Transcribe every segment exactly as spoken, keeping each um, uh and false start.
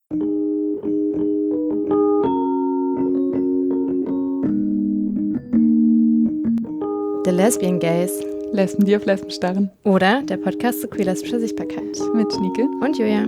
The Lesbian Gays. Lesben, die auf Lesben starren. Oder der Podcast zu queer-lesbischer Sichtbarkeit. Mit Schnieke und Julia.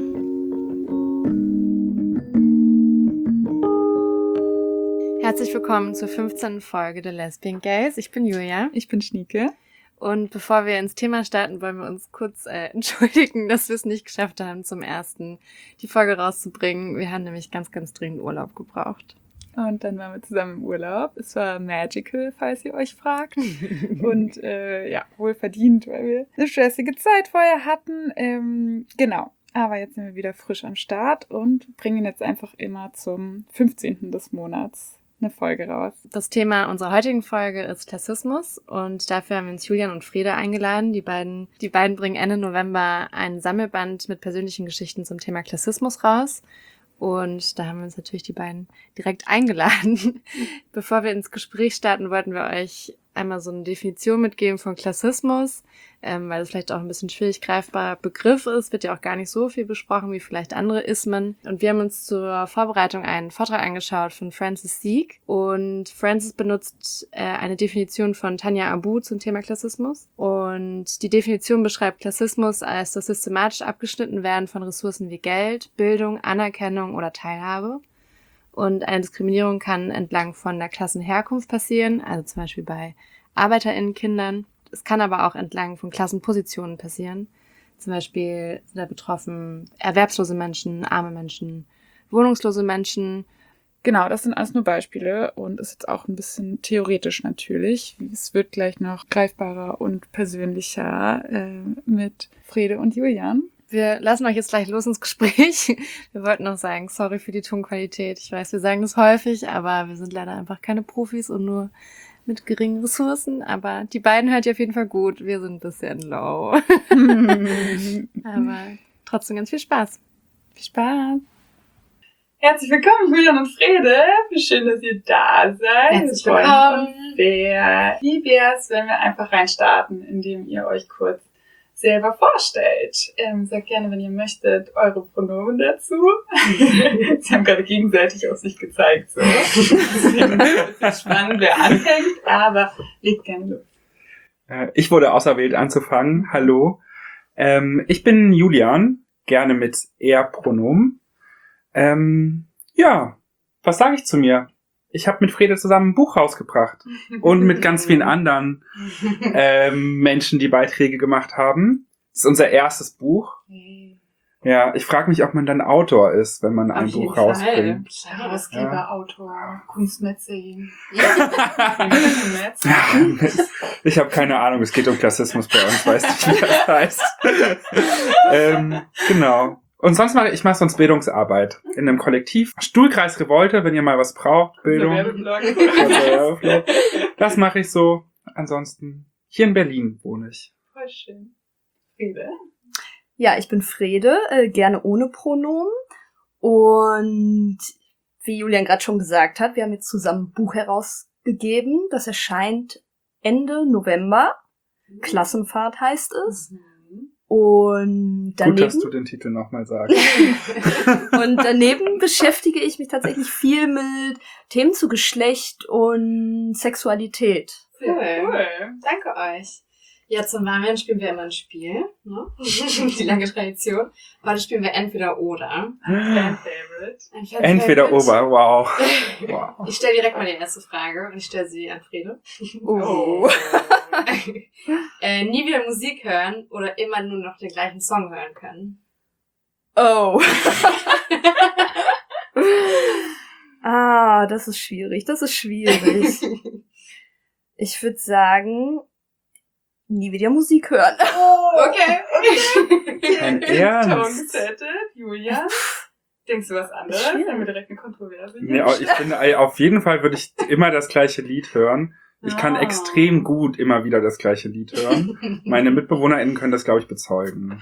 Herzlich willkommen zur fünfzehnten Folge der Lesbian Gays. Ich bin Julia. Ich bin Schnieke. Und bevor wir ins Thema starten, wollen wir uns kurz äh, entschuldigen, dass wir es nicht geschafft haben, zum ersten die Folge rauszubringen. Wir haben nämlich ganz, ganz dringend Urlaub gebraucht. Und dann waren wir zusammen im Urlaub. Es war magical, falls ihr euch fragt. Und äh, ja, wohl verdient, weil wir eine stressige Zeit vorher hatten. Ähm, genau. Aber jetzt sind wir wieder frisch am Start und bringen jetzt einfach immer zum fünfzehnten des Monats eine Folge raus. Das Thema unserer heutigen Folge ist Klassismus und dafür haben wir uns Julian und Frede eingeladen. Die beiden, die beiden bringen Ende November ein Sammelband mit persönlichen Geschichten zum Thema Klassismus raus. Und da haben wir uns natürlich die beiden direkt eingeladen. Bevor wir ins Gespräch starten, wollten wir euch einmal so eine Definition mitgeben von Klassismus, ähm, weil es vielleicht auch ein bisschen schwierig greifbarer Begriff ist, wird ja auch gar nicht so viel besprochen wie vielleicht andere Ismen. Und wir haben uns zur Vorbereitung einen Vortrag angeschaut von Francis Sieg. Und Francis benutzt äh, eine Definition von Tanja Abu zum Thema Klassismus. Und die Definition beschreibt Klassismus als das systematisch abgeschnitten werden von Ressourcen wie Geld, Bildung, Anerkennung oder Teilhabe. Und eine Diskriminierung kann entlang von der Klassenherkunft passieren, also zum Beispiel bei ArbeiterInnen-Kindern. Es kann aber auch entlang von Klassenpositionen passieren. Zum Beispiel sind da betroffen erwerbslose Menschen, arme Menschen, wohnungslose Menschen. Genau, das sind alles nur Beispiele und ist jetzt auch ein bisschen theoretisch natürlich. Es wird gleich noch greifbarer und persönlicher äh, mit Frede und Julian. Wir lassen euch jetzt gleich los ins Gespräch. Wir wollten noch sagen, sorry für die Tonqualität. Ich weiß, wir sagen das häufig, aber wir sind leider einfach keine Profis und nur mit geringen Ressourcen. Aber die beiden hört ihr auf jeden Fall gut. Wir sind ein bisschen low. Aber trotzdem ganz viel Spaß. Viel Spaß. Herzlich willkommen, Julian und Frede. Wie schön, dass ihr da seid. Herzlich willkommen. Sehr. Wie wär's, wenn wir einfach reinstarten, indem ihr euch kurz selber vorstellt. Ähm, sagt gerne, wenn ihr möchtet, eure Pronomen dazu. Sie haben gerade gegenseitig auf sich gezeigt. So. Deswegen ist es spannend, wer anfängt, aber legt gerne los. Ich wurde auserwählt anzufangen. Hallo. Ähm, ich bin Julian, gerne mit Er-Pronomen. Ähm, ja, was sage ich zu mir? Ich habe mit Frede zusammen ein Buch rausgebracht und mit ganz vielen anderen ähm, Menschen, die Beiträge gemacht haben. Das ist unser erstes Buch. Ja, ich frage mich, ob man dann Autor ist, wenn man Auf ein jeden Buch Fall. rausbringt. Herausgeber, Ja. Autor, Kunstmetzin. Ich habe keine Ahnung, es geht um Klassismus bei uns, weiß nicht, wie das heißt. ähm, genau. Und sonst mache ich, ich mache sonst Bildungsarbeit in einem Kollektiv. Stuhlkreis Revolte, wenn ihr mal was braucht, Bildung. Das mache ich so. Ansonsten, hier in Berlin wohne ich. Voll schön. Frede. Ja, ich bin Frede, äh, gerne ohne Pronomen. Und wie Julian gerade schon gesagt hat, wir haben jetzt zusammen ein Buch herausgegeben. Das erscheint Ende November. Klassenfahrt heißt es. Und daneben, Gut, dass du den Titel nochmal sagst. und daneben beschäftige ich mich tatsächlich viel mit Themen zu Geschlecht und Sexualität. Cool. cool. Danke euch. Ja, zum Warmen spielen wir immer ein Spiel. Ne? Die lange Tradition. Heute spielen wir entweder oder. Fan Favorite. Ein Fan Entweder Favorite. Ober, wow. wow. Ich stelle direkt mal die erste Frage und ich stelle sie an Frede. Oh. äh, nie wieder Musik hören oder immer nur noch den gleichen Song hören können? Oh. Ah, das ist schwierig, das ist schwierig. Ich würde sagen, nie wieder Musik hören. Okay, okay. Ein Ernst. Tonzettel, Julia. Denkst du was anderes? Schwierig. Haben wir direkt eine Kontroverse? Nee, ich finde, auf jeden Fall würde ich immer das gleiche Lied hören. Ich kann Ah. extrem gut immer wieder das gleiche Lied hören. Meine MitbewohnerInnen können das, glaube ich, bezeugen.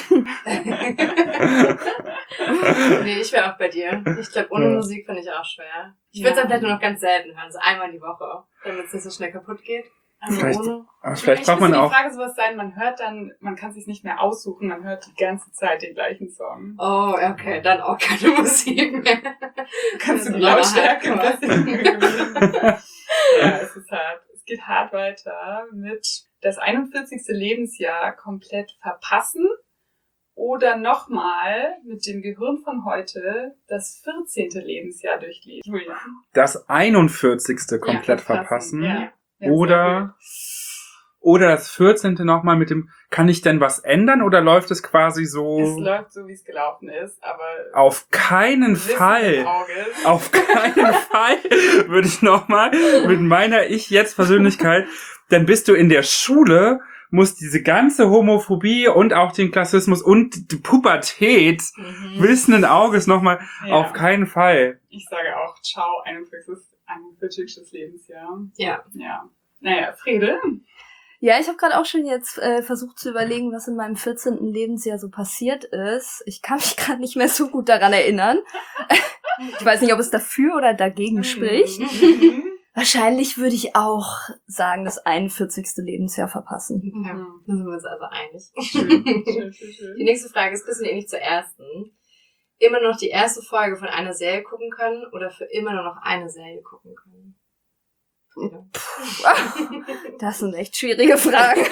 Nee, ich wäre auch bei dir. Ich glaube, ohne Ja. Musik finde ich auch schwer. Ich würde es Ja. dann vielleicht nur noch ganz selten hören, so einmal die Woche, damit es nicht so schnell kaputt geht. Also Vielleicht- ohne. Aber vielleicht Vielleicht braucht man müsste auch... die Frage sowas sein, man hört dann, man kann sich nicht mehr aussuchen, man hört die ganze Zeit den gleichen Song. Oh, okay, dann auch keine Musik mehr. Kannst du die Ja, Lautstärke ein hardcore. bisschen Ja, es ist hart. Es geht hart weiter mit das einundvierzigste Lebensjahr komplett verpassen oder nochmal mit dem Gehirn von heute das vierzehnte Lebensjahr durchleben. Julian. Das einundvierzigste komplett Ja, verpassen. Ja. Ja, Oder, oder das vierzehnte nochmal mit dem, kann ich denn was ändern oder läuft es quasi sehr gut. Es so? läuft so, wie es gelaufen ist, aber Auf keinen Wissen Fall. im Auge. Auf keinen Fall würde ich nochmal mit meiner Ich-Jetzt-Persönlichkeit, dann bist du in der Schule, musst diese ganze Homophobie und auch den Klassismus und die Pubertät Mhm. wissenden Auges nochmal Ja. auf keinen Fall. Ich sage auch, ciao, einundvierzigstes einundvierzigstes Lebensjahr. Ja. Ja. Naja, Frede. Ja, ich habe gerade auch schon jetzt äh, versucht zu überlegen, was in meinem vierzehnten Lebensjahr so passiert ist. Ich kann mich gerade nicht mehr so gut daran erinnern. Ich weiß nicht, ob es dafür oder dagegen spricht. Mhm. Wahrscheinlich würde ich auch sagen, das einundvierzigste Lebensjahr verpassen. Ja, da sind wir uns also einig. Schön, schön, schön, Die schön. nächste Frage ist ein bisschen ähnlich zur ersten. Immer noch die erste Folge von einer Serie gucken können oder für immer nur noch eine Serie gucken können? Ja. Das sind echt schwierige Fragen.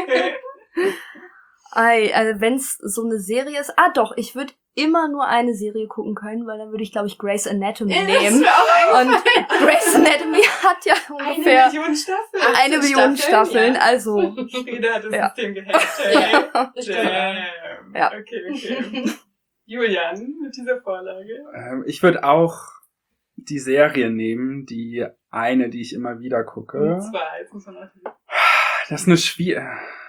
Ei, also wenn es so eine Serie ist, ah doch, ich würde immer nur eine Serie gucken können, weil dann würde ich, glaube ich, Grey's Anatomy Das nehmen. wär auch Und Grey's Anatomy hat ja ungefähr Eine Million Staffeln. eine Million Staffeln, Staffeln, ja. also Frieda hat das Ja. System gehackt. Ja. Damn. Ja. Okay, okay. Julian, mit dieser Vorlage. Ähm, ich würde auch die Serie nehmen, die eine, die ich immer wieder gucke. Und zwar, jetzt muss man noch Das ist eine Schwier...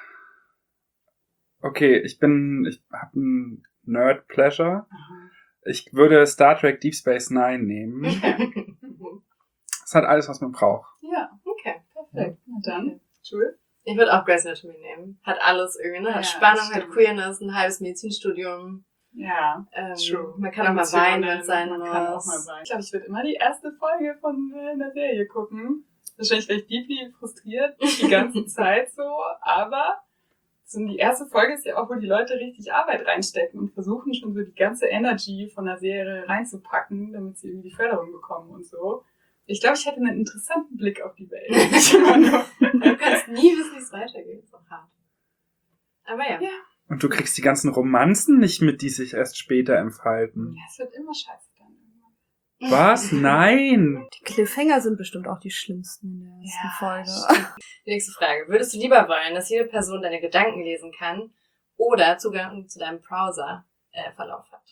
Okay, ich bin, ich habe ein Nerd-Pleasure. Ich würde Star Trek Deep Space Nine nehmen. Es hat alles, was man braucht. Ja, Okay. perfekt. Na dann, Jules. Ich würde auch Grey's Anatomy nehmen. Hat alles irgendwie, ne? Hat Ja, Spannung, hat stimmt. Queerness, ein halbes Medizinstudium. Ja, Ähm, true. man kann auch mal weinen, wenn es sein Man muss. kann auch mal weinen. Ich glaube, ich würde immer die erste Folge von äh, einer Serie gucken. Wahrscheinlich wäre ich deeply frustriert die ganze Zeit so, aber so die erste Folge ist ja auch, wo die Leute richtig Arbeit reinstecken und versuchen schon so die ganze Energy von der Serie reinzupacken, damit sie irgendwie die Förderung bekommen und so. Ich glaube, ich hätte einen interessanten Blick auf die Welt. Nicht immer nur- Du kannst nie wissen, wie es weitergeht. Ist auch hart. Aber ja. Ja. Und du kriegst die ganzen Romanzen nicht mit, die sich erst später entfalten. Ja, es wird immer scheiße dann irgendwann. Was? Nein! die Cliffhanger sind bestimmt auch die schlimmsten in der ersten Ja, Folge. Die nächste Frage. Würdest du lieber wollen, dass jede Person deine Gedanken lesen kann oder Zugang zu deinem Browser-Verlauf hat?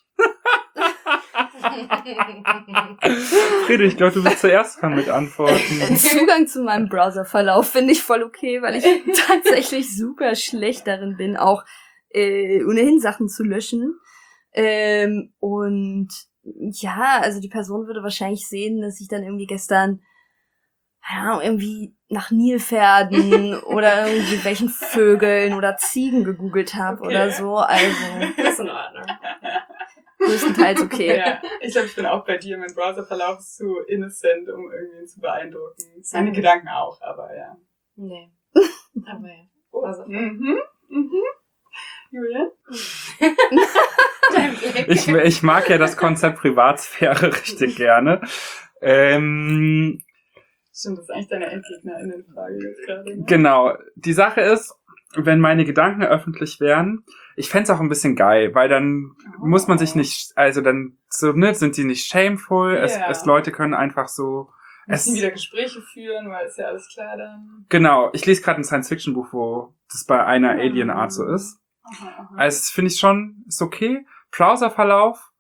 Friedrich, ich glaube, du willst zuerst dran mit antworten. Zugang zu meinem Browserverlauf finde ich voll okay, weil ich tatsächlich super schlecht darin bin, auch äh, ohnehin Sachen zu löschen. Ähm, und ja, also die Person würde wahrscheinlich sehen, dass ich dann irgendwie gestern, keine Ahnung, irgendwie nach Nilpferden oder irgendwie welchen Vögeln oder Ziegen gegoogelt habe Okay. oder so. Also Das ist in Ordnung. größtenteils okay. Ja, ich glaube, ich bin auch bei dir. Mein Browserverlauf ist zu innocent, um irgendwie zu beeindrucken. Seine Gedanken auch, aber ja. Nee. Aber ja. Oh. Also- Mhm. Mhm. Julian? Dein Blick. Ich, ich mag ja das Konzept Privatsphäre richtig gerne. Ähm, Stimmt, das ist eigentlich deine Endgegnerinnenfrage jetzt gerade. Ne? genau. Die Sache ist, wenn meine Gedanken öffentlich wären, ich fänd's auch ein bisschen geil, weil dann Oh. muss man sich nicht, also dann so, ne, sind sie nicht shameful, es, Ja. es Leute können einfach so, es, Müssen wieder Gespräche führen, weil ist ja alles klar dann. genau, ich lese gerade ein Science-Fiction-Buch, wo das bei einer Mhm. Alien-Art so ist. Aha, aha. Also das finde ich schon, ist okay. Browserverlauf.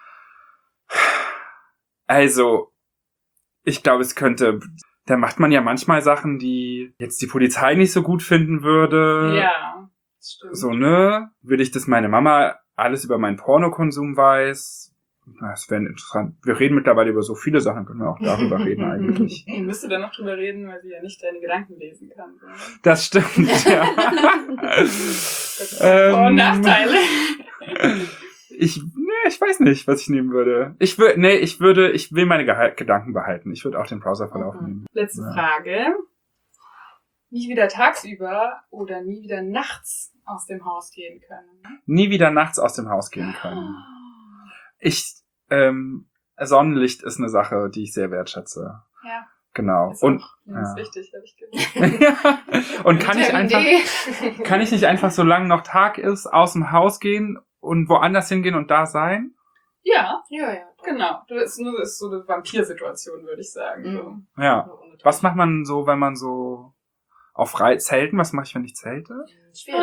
Also, ich glaube, es könnte, da macht man ja manchmal Sachen, die jetzt die Polizei nicht so gut finden würde. Ja, das stimmt. So, ne? Will ich, dass meine Mama alles über meinen Pornokonsum weiß? Das wäre interessant. Wir reden mittlerweile über so viele Sachen, können wir auch darüber reden eigentlich. Ich müsste da noch drüber reden, weil sie ja nicht deine Gedanken lesen kann. So. Das stimmt, ja. Das hat Vor- und Ähm, Nachteile. Ich, nee, ich weiß nicht, was ich nehmen würde. Ich würde, nee, ich würde, ich will meine Geha- Gedanken behalten. Ich würde auch den Browserverlauf Mhm. nehmen. Letzte Ja. Frage. nie wieder tagsüber oder nie wieder nachts aus dem Haus gehen können. Nie wieder nachts aus dem Haus gehen können. Ich, ähm, Sonnenlicht ist eine Sache, die ich sehr wertschätze. Ja. Genau. Ist Und, auch ganz ja. wichtig, habe ich gehört. Und kann ich einfach, kann ich nicht einfach, solange noch Tag ist, aus dem Haus gehen und woanders hingehen und da sein? Ja, Ja, ja. genau. Das ist nur das ist so eine Vampirsituation, würde ich sagen. Mhm. Ja. Was macht man so, wenn man so auf Rei- Zelten? Was mache ich, wenn ich zelte? So. Schwierig.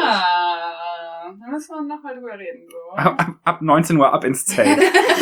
Ah, da müssen wir nochmal drüber reden. So. Ab, ab, ab neunzehn Uhr ab ins Zelt.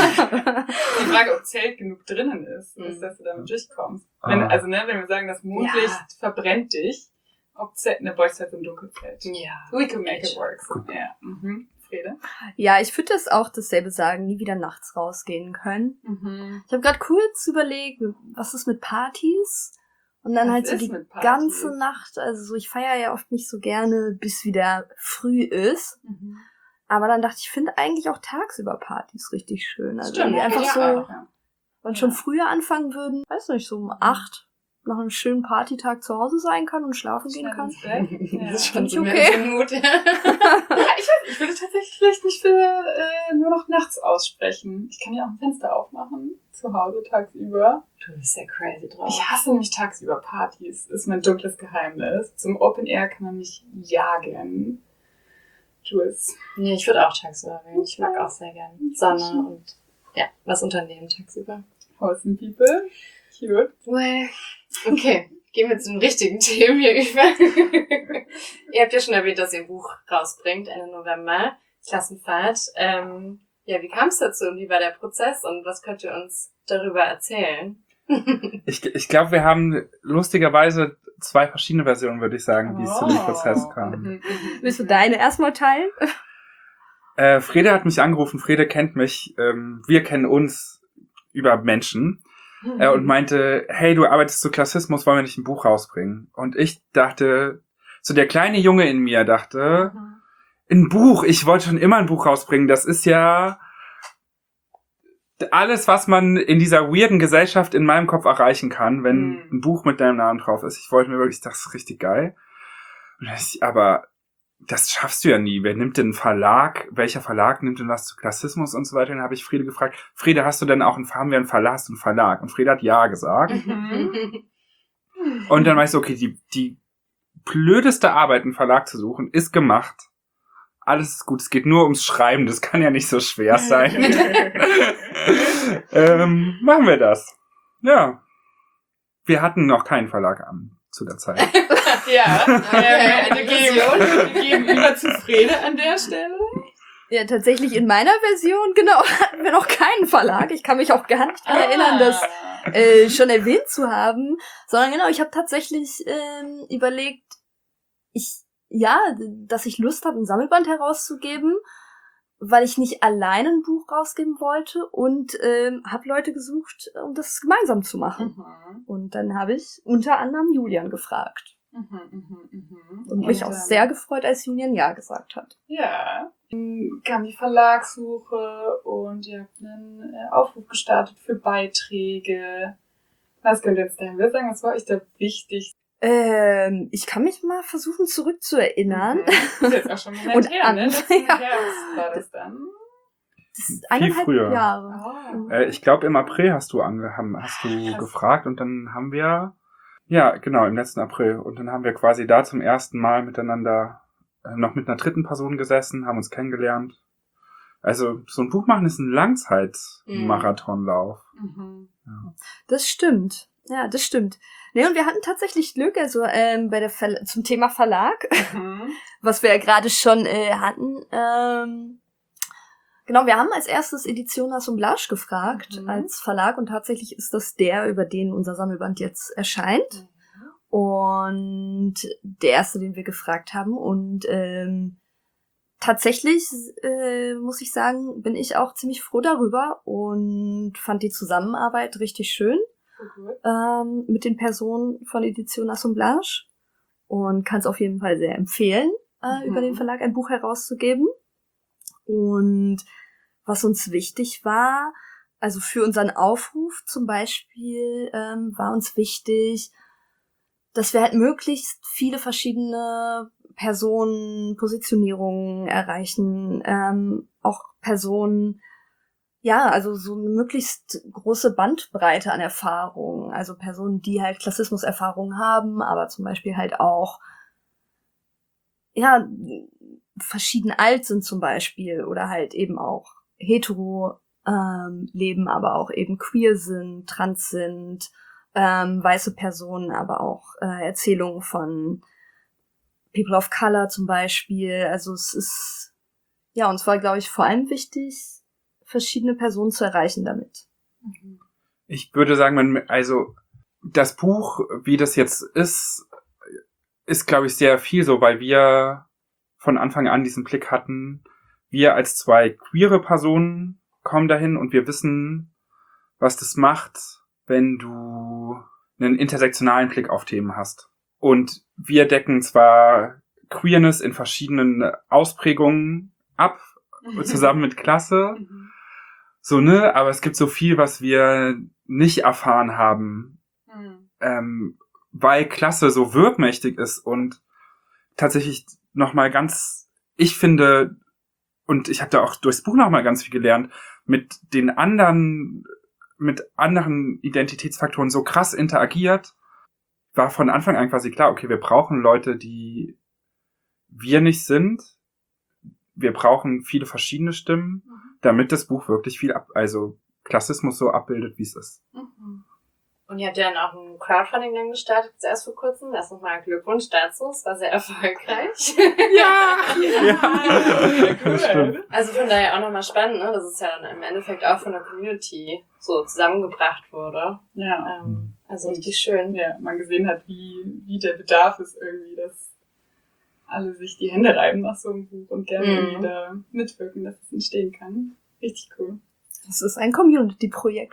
Die Frage, ob Zelt genug drinnen ist, Mhm. ist, dass du damit durchkommst. Ah. Wenn, also, ne, wenn wir sagen, das Mondlicht Ja. verbrennt dich, ob Zelt, ne, boys halt so ein Dunkelzelt. Ja. We can make it work. So. Ja. Mhm. Frede? Ja, ich würde das auch dasselbe sagen, nie wieder nachts rausgehen können. Mhm. Ich habe gerade kurz überlegt, was ist mit Partys? Und dann Was halt so ist die mit Partys? ganze Nacht, also so, ich feiere ja oft nicht so gerne, bis wieder früh ist. Mhm. Aber dann dachte ich, ich finde eigentlich auch tagsüber Partys richtig schön. Also Stimmt, wenn die einfach ja, so, ja. wenn schon Ja. früher anfangen würden, weiß nicht, so um acht nach einem schönen Partytag zu Hause sein kann und schlafen gehen Schnell kann. ins Bett. Ja. Das ist schon so Okay. mehr Mut. Ja, ich weiß, ich würde tatsächlich vielleicht nicht für äh, nur noch nachts aussprechen. Ich kann ja auch ein Fenster aufmachen, zu Hause tagsüber. Du bist ja crazy drauf. Ich hasse nämlich tagsüber Partys, ist mein dunkles Geheimnis. Zum Open Air kann man mich jagen. Jules. Nee, ich würde auch tagsüber wählen. Ich mag auch sehr gern Sonne und ja, was unternehmen tagsüber. Wholesome People. Cute. Well, okay. Gehen wir zu den richtigen Themen hier über. Ihr habt ja schon erwähnt, dass ihr ein Buch rausbringt, Ende November, Klassenfahrt. Ähm, ja, wie kam es dazu und wie war der Prozess und was könnt ihr uns darüber erzählen? Ich, ich glaube, wir haben lustigerweise zwei verschiedene Versionen, würde ich sagen, wie es zu dem Oh. Prozess kam. Mhm, mhm, Willst du mhm. deine erstmal teilen? Äh, Frede hat mich angerufen, Frede kennt mich, ähm, wir kennen uns über Menschen äh, und meinte, hey, du arbeitest zu Klassismus, wollen wir nicht ein Buch rausbringen? Und ich dachte, so der kleine Junge in mir dachte, Mhm. ein Buch, ich wollte schon immer ein Buch rausbringen, das ist ja alles, was man in dieser weirden Gesellschaft in meinem Kopf erreichen kann, wenn Mhm. ein Buch mit deinem Namen drauf ist. Ich wollte mir wirklich, das ist richtig geil. Und ich, aber das schaffst du ja nie. Wer nimmt denn einen Verlag? Welcher Verlag nimmt denn was zu Klassismus und so weiter? Dann habe ich Friede gefragt, Friede, hast du denn auch einen, haben wir einen Verlag, hast du einen Verlag? Und Friede hat ja gesagt. Mhm. Und dann war ich so, okay, die, die blödeste Arbeit, einen Verlag zu suchen, ist gemacht. Alles ist gut, es geht nur ums Schreiben, das kann ja nicht so schwer sein. ähm, machen wir das. Ja. Wir hatten noch keinen Verlag an zu der Zeit. Ja, Okay, äh, wir, Illusion. geben, wir geben über Zufrieden an der Stelle. Ja, tatsächlich in meiner Version, genau, hatten wir noch keinen Verlag. Ich kann mich auch gar nicht daran erinnern, das Ah. äh, schon erwähnt zu haben. Sondern genau, ich habe tatsächlich ähm, überlegt, ich ja, dass ich Lust habe, ein Sammelband herauszugeben, weil ich nicht allein ein Buch rausgeben wollte und ähm, habe Leute gesucht, um das gemeinsam zu machen. Mhm. Und dann habe ich unter anderem Julian gefragt. Mhm, mhm, mhm. Und mich auch ähm, sehr gefreut, als Julian Ja gesagt hat. Ja. Dann kam die Verlagssuche und ihr habt einen äh, Aufruf gestartet für Beiträge. Was könnt ihr jetzt dahin sagen? Was war euch da wichtig? Ähm, ich kann mich mal versuchen zurückzuerinnern. Mhm. Das ist jetzt auch schon ein Moment Und her, ne? an- Letzten ja. Herbst war das dann. Das ist eineinhalb früher. Jahre. Oh. Äh, ich glaube, im April hast du ange haben, hast du Krass. gefragt und dann haben wir, ja, genau, im letzten April. Und dann haben wir quasi da zum ersten Mal miteinander äh, noch mit einer dritten Person gesessen, haben uns kennengelernt. Also so ein Buch machen ist ein Langzeit-Marathonlauf. Mhm. Das stimmt. Ja, das stimmt. Nee, und wir hatten tatsächlich Glück, also ähm, bei der Verla- zum Thema Verlag, Mhm. was wir ja gerade schon äh, hatten. Ähm, genau, wir haben als erstes Edition Assemblage gefragt, Mhm. als Verlag, und tatsächlich ist das der, über den unser Sammelband jetzt erscheint. Und der erste, den wir gefragt haben. Und ähm, tatsächlich, äh, muss ich sagen, bin ich auch ziemlich froh darüber und fand die Zusammenarbeit richtig schön Voll gut. ähm, mit den Personen von Edition Assemblage und kann es auf jeden Fall sehr empfehlen, äh, Mhm. über den Verlag ein Buch herauszugeben. Und was uns wichtig war, also für unseren Aufruf zum Beispiel, ähm, war uns wichtig, dass wir halt möglichst viele verschiedene Personen, Positionierungen erreichen, ähm, auch Personen, ja, also so eine möglichst große Bandbreite an Erfahrungen, also Personen, die halt Klassismus-Erfahrungen haben, aber zum Beispiel halt auch, ja, verschieden alt sind zum Beispiel oder halt eben auch hetero ähm, leben, aber auch eben queer sind, trans sind, ähm, weiße Personen, aber auch äh, Erzählungen von People of Color zum Beispiel. Also es ist, ja, uns war, glaube ich, vor allem wichtig, verschiedene Personen zu erreichen damit. Ich würde sagen, man, also das Buch, wie das jetzt ist, ist, glaube ich, sehr viel so, weil wir von Anfang an diesen Blick hatten, wir als zwei queere Personen kommen dahin und wir wissen, was das macht, wenn du einen intersektionalen Blick auf Themen hast. Und wir decken zwar Queerness in verschiedenen Ausprägungen ab, zusammen mit Klasse, so, ne, aber es gibt so viel, was wir nicht erfahren haben, mhm. ähm, weil Klasse so wirkmächtig ist und tatsächlich nochmal ganz, ich finde, und ich habe da auch durchs Buch nochmal ganz viel gelernt, mit den anderen, mit anderen Identitätsfaktoren so krass interagiert, war von Anfang an quasi klar, okay, wir brauchen Leute, die wir nicht sind. Wir brauchen viele verschiedene Stimmen, damit das Buch wirklich viel ab, also Klassismus so abbildet, wie es ist. Mhm. Und ihr habt ja dann auch ein Crowdfunding dann gestartet, erst vor kurzem. Das nochmal Glückwunsch dazu. Es war sehr erfolgreich. Ja! ja. ja. Das stimmt. Also von daher auch nochmal spannend, ne? Dass es ja dann im Endeffekt auch von der Community so zusammengebracht wurde. Ja. Ähm, also richtig schön. Ja, man gesehen hat, wie, wie der Bedarf ist irgendwie, dass alle sich die Hände reiben nach so einem Buch und gerne mhm. irgendwie da mitwirken, dass es entstehen kann. Richtig cool. Das ist ein Community-Projekt.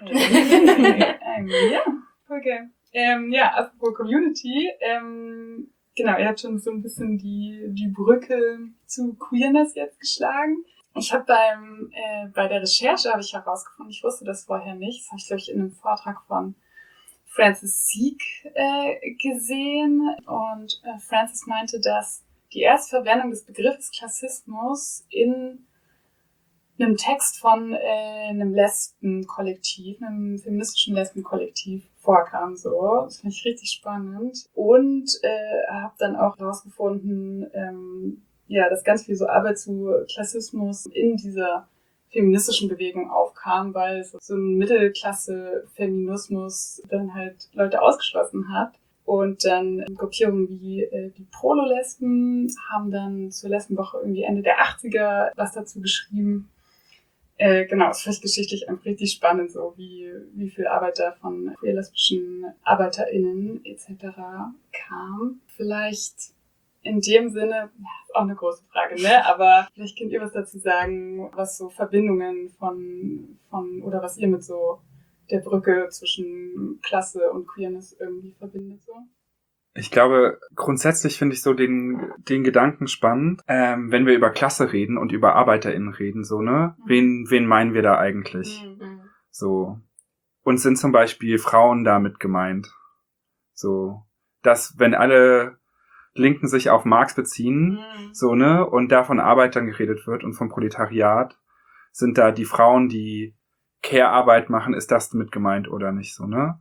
ähm, ja, okay. Ähm, ja, apropos Community, ähm, genau, ihr habt schon so ein bisschen die, die Brücke zu Queerness jetzt geschlagen. Ich habe beim äh, bei der Recherche habe ich herausgefunden, ich wusste das vorher nicht, das habe ich, glaube ich, in einem Vortrag von Francis Sieg äh, gesehen. Und äh, Francis meinte, dass die Erstverwendung des Begriffes Klassismus in einem Text von äh, einem Lesbenkollektiv, einem feministischen Lesbenkollektiv vorkam. So, das fand ich richtig spannend. Und äh, habe dann auch herausgefunden, ähm, ja, dass ganz viel so Arbeit zu Klassismus in dieser feministischen Bewegung aufkam, weil so, so ein Mittelklasse-Feminismus dann halt Leute ausgeschlossen hat. Und dann Gruppierungen wie äh, die Prolo-Lesben haben dann zur Lesbenwoche irgendwie Ende der achtziger was dazu geschrieben. Äh, genau, es fand ich geschichtlich einfach richtig spannend, so wie wie viel Arbeit da von queer-lesbischen ArbeiterInnen et cetera kam. Vielleicht in dem Sinne, ja, ist auch eine große Frage, ne? Aber vielleicht könnt ihr was dazu sagen, was so Verbindungen von von oder was ihr mit so der Brücke zwischen Klasse und Queerness irgendwie verbindet, so. Ich glaube, grundsätzlich finde ich so den den Gedanken spannend, ähm, wenn wir über Klasse reden und über ArbeiterInnen reden, so, ne? Mhm. Wen wen meinen wir da eigentlich? Mhm. So. Und sind zum Beispiel Frauen damit gemeint? So, dass wenn alle Linken sich auf Marx beziehen, mhm. so, ne? Und da von Arbeitern geredet wird und vom Proletariat, sind da die Frauen, die Care-Arbeit machen, ist das mit gemeint oder nicht, so, ne?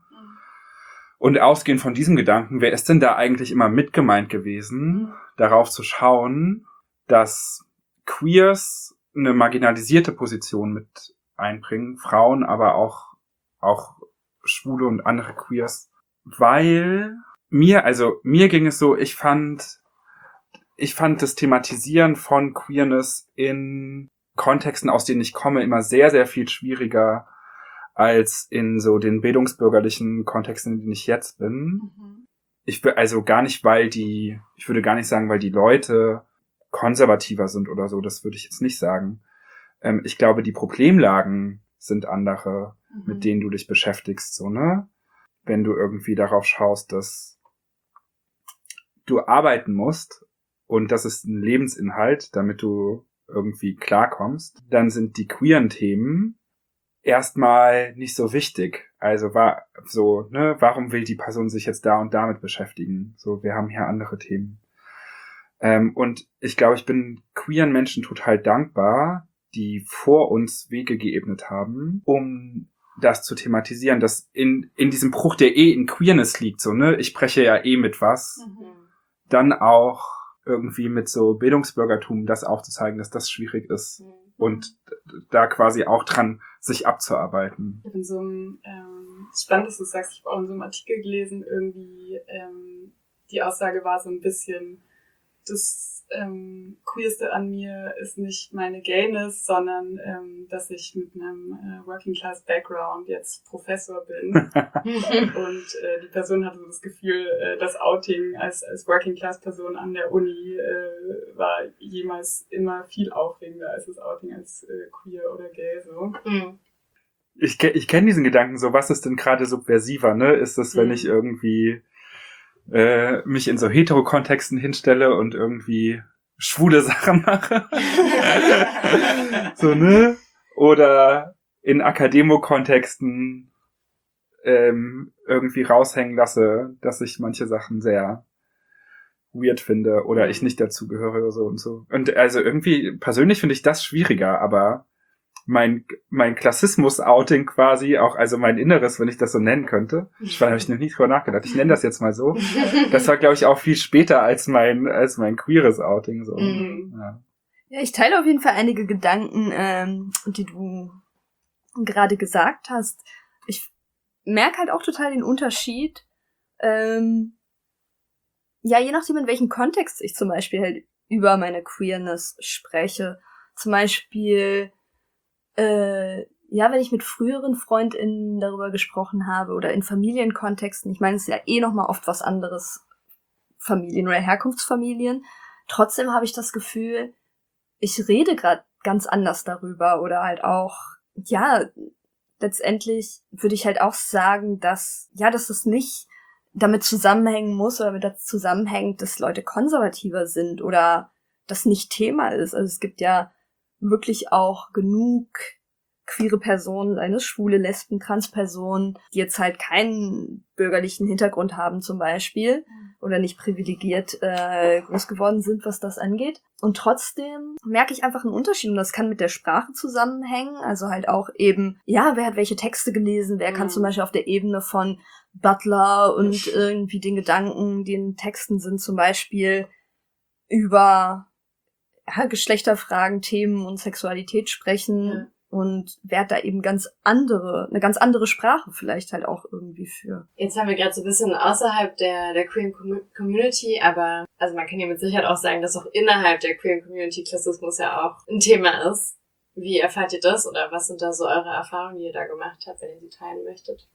Und ausgehend von diesem Gedanken, wer ist denn da eigentlich immer mit gemeint gewesen, darauf zu schauen, dass Queers eine marginalisierte Position mit einbringen, Frauen, aber auch, auch Schwule und andere Queers, weil mir, also mir ging es so, ich fand, ich fand das Thematisieren von Queerness in Kontexten, aus denen ich komme, immer sehr, sehr viel schwieriger als in so den bildungsbürgerlichen Kontexten, in denen ich jetzt bin. Mhm. Ich will also gar nicht, weil die, ich würde gar nicht sagen, weil die Leute konservativer sind oder so, das würde ich jetzt nicht sagen. Ähm, ich glaube, die Problemlagen sind andere, mhm. mit denen du dich beschäftigst, so, ne? Wenn du irgendwie darauf schaust, dass du arbeiten musst und das ist ein Lebensinhalt, damit du irgendwie klarkommst, dann sind die queeren Themen erstmal nicht so wichtig. Also war so, ne, warum will die Person sich jetzt da und damit beschäftigen? So, wir haben hier andere Themen. Ähm, und ich glaube, ich bin queeren Menschen total dankbar, die vor uns Wege geebnet haben, um das zu thematisieren, dass in in diesem Bruch, der eh in Queerness liegt, so, ne, ich spreche ja eh mit was, Mhm. dann auch irgendwie mit so Bildungsbürgertum das aufzuzeigen, dass das schwierig ist Mhm. und da quasi auch dran sich abzuarbeiten. Ich habe in so einem, ähm, spannend, dass du sagst, ich habe auch in so einem Artikel gelesen, irgendwie, ähm, die Aussage war so ein bisschen, das ähm, Queerste an mir ist nicht meine Gayness, sondern ähm, dass ich mit einem äh, Working-Class-Background jetzt Professor bin. Und äh, die Person hatte so das Gefühl, äh, das Outing als, als Working-Class-Person an der Uni äh, war jemals immer viel aufregender als das Outing als äh, queer oder gay. So. Mhm. Ich, ke- ich kenne diesen Gedanken so, was ist denn gerade subversiver, ne? Ist das, wenn Mhm. ich irgendwie äh, mich in so Hetero-Kontexten hinstelle und irgendwie schwule Sachen mache? So, ne? Oder in Akademo-Kontexten ähm, irgendwie raushängen lasse, dass ich manche Sachen sehr weird finde oder Mhm. ich nicht dazugehöre oder so und so. Und also irgendwie, persönlich finde ich das schwieriger, aber mein mein Klassismus-Outing quasi, auch also mein Inneres, wenn ich das so nennen könnte, ich habe ich noch nie drüber nachgedacht, ich nenne das jetzt mal so, das war, glaube ich, auch viel später als mein als mein queeres Outing. So. Mhm. Ja. Ja, ich teile auf jeden Fall einige Gedanken, ähm, die du gerade gesagt hast. Ich merke halt auch total den Unterschied. Ähm, ja, je nachdem, in welchem Kontext ich zum Beispiel halt über meine Queerness spreche. Zum Beispiel, äh, ja, wenn ich mit früheren FreundInnen darüber gesprochen habe oder in Familienkontexten. Ich meine, es ist ja eh nochmal oft was anderes, Familien oder Herkunftsfamilien. Trotzdem habe ich das Gefühl, ich rede gerade ganz anders darüber oder halt auch, ja, letztendlich würde ich halt auch sagen, dass, ja, dass es nicht damit zusammenhängen muss oder damit das zusammenhängt, dass Leute konservativer sind oder das nicht Thema ist. Also es gibt ja wirklich auch genug queere Personen, seien es schwule, Lesben, Transpersonen, die jetzt halt keinen bürgerlichen Hintergrund haben zum Beispiel oder nicht privilegiert äh, groß geworden sind, was das angeht. Und trotzdem merke ich einfach einen Unterschied und das kann mit der Sprache zusammenhängen, also halt auch eben, ja, wer hat welche Texte gelesen, wer kann Mhm. zum Beispiel auf der Ebene von Butler und irgendwie den Gedanken, die in Texten sind, zum Beispiel über ja, Geschlechterfragen, Themen und Sexualität sprechen. Ja. Und wer hat da eben ganz andere, eine ganz andere Sprache vielleicht halt auch irgendwie für. Jetzt haben wir gerade so ein bisschen außerhalb der, der queeren Com- Community, aber also man kann ja mit Sicherheit auch sagen, dass auch innerhalb der queeren Community Klassismus ja auch ein Thema ist. Wie erfahrt ihr das oder was sind da so eure Erfahrungen, die ihr da gemacht habt, wenn ihr sie teilen möchtet?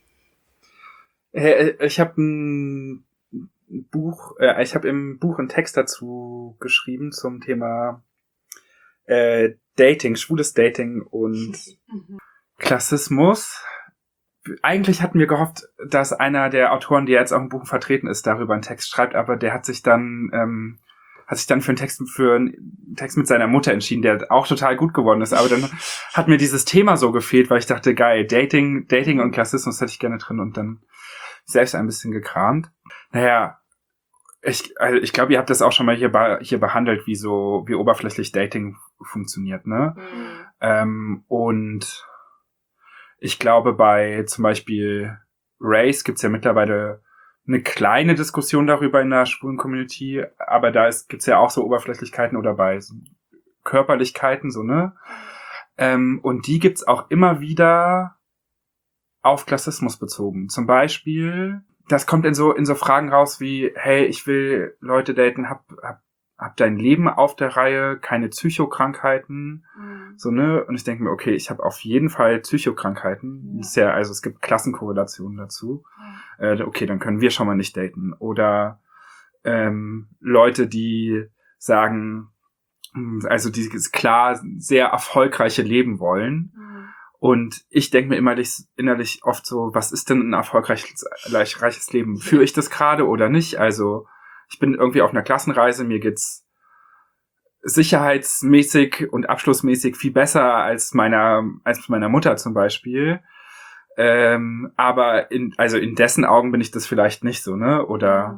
Hey, ich habe ein Buch, äh, ich habe im Buch einen Text dazu geschrieben zum Thema äh, Dating, schwules Dating und Mhm. Klassismus. Eigentlich hatten wir gehofft, dass einer der Autoren, der jetzt auch im Buch vertreten ist, darüber einen Text schreibt, aber der hat sich dann ähm, hat sich dann für einen Text für einen Text mit seiner Mutter entschieden, der auch total gut geworden ist. Aber dann hat mir dieses Thema so gefehlt, weil ich dachte, geil, Dating, Dating und Klassismus hätte ich gerne drin und dann selbst ein bisschen gekramt. Naja, ich, also ich glaube, ihr habt das auch schon mal hier, be- hier behandelt, wie so, wie oberflächlich Dating funktioniert, ne? Mhm. Ähm, und ich glaube, bei zum Beispiel Race gibt's ja mittlerweile eine kleine Diskussion darüber in der schwulen Community, aber da ist, gibt's ja auch so Oberflächlichkeiten oder bei so Körperlichkeiten, so, ne? Ähm, und die gibt's auch immer wieder auf Klassismus bezogen. Zum Beispiel, das kommt in so, in so Fragen raus wie, hey, ich will Leute daten, hab, hab, hab dein Leben auf der Reihe, keine Psychokrankheiten, Mhm. so, ne? Und ich denke mir, okay, ich habe auf jeden Fall Psychokrankheiten. Ja. Das ist ja, also es gibt Klassenkorrelationen dazu. Äh, okay, dann können wir schon mal nicht daten. Oder ähm, Leute, die sagen, mh, also die klar sehr erfolgreiche Leben wollen. Mhm. Und ich denke mir immer innerlich oft so, was ist denn ein erfolgreiches reiches Leben? Führe ich das gerade oder nicht? Also ich bin irgendwie auf einer Klassenreise, mir geht's sicherheitsmäßig und abschlussmäßig viel besser als meiner als meiner Mutter zum Beispiel. Ähm, aber in also in dessen Augen bin ich das vielleicht nicht so, ne? Oder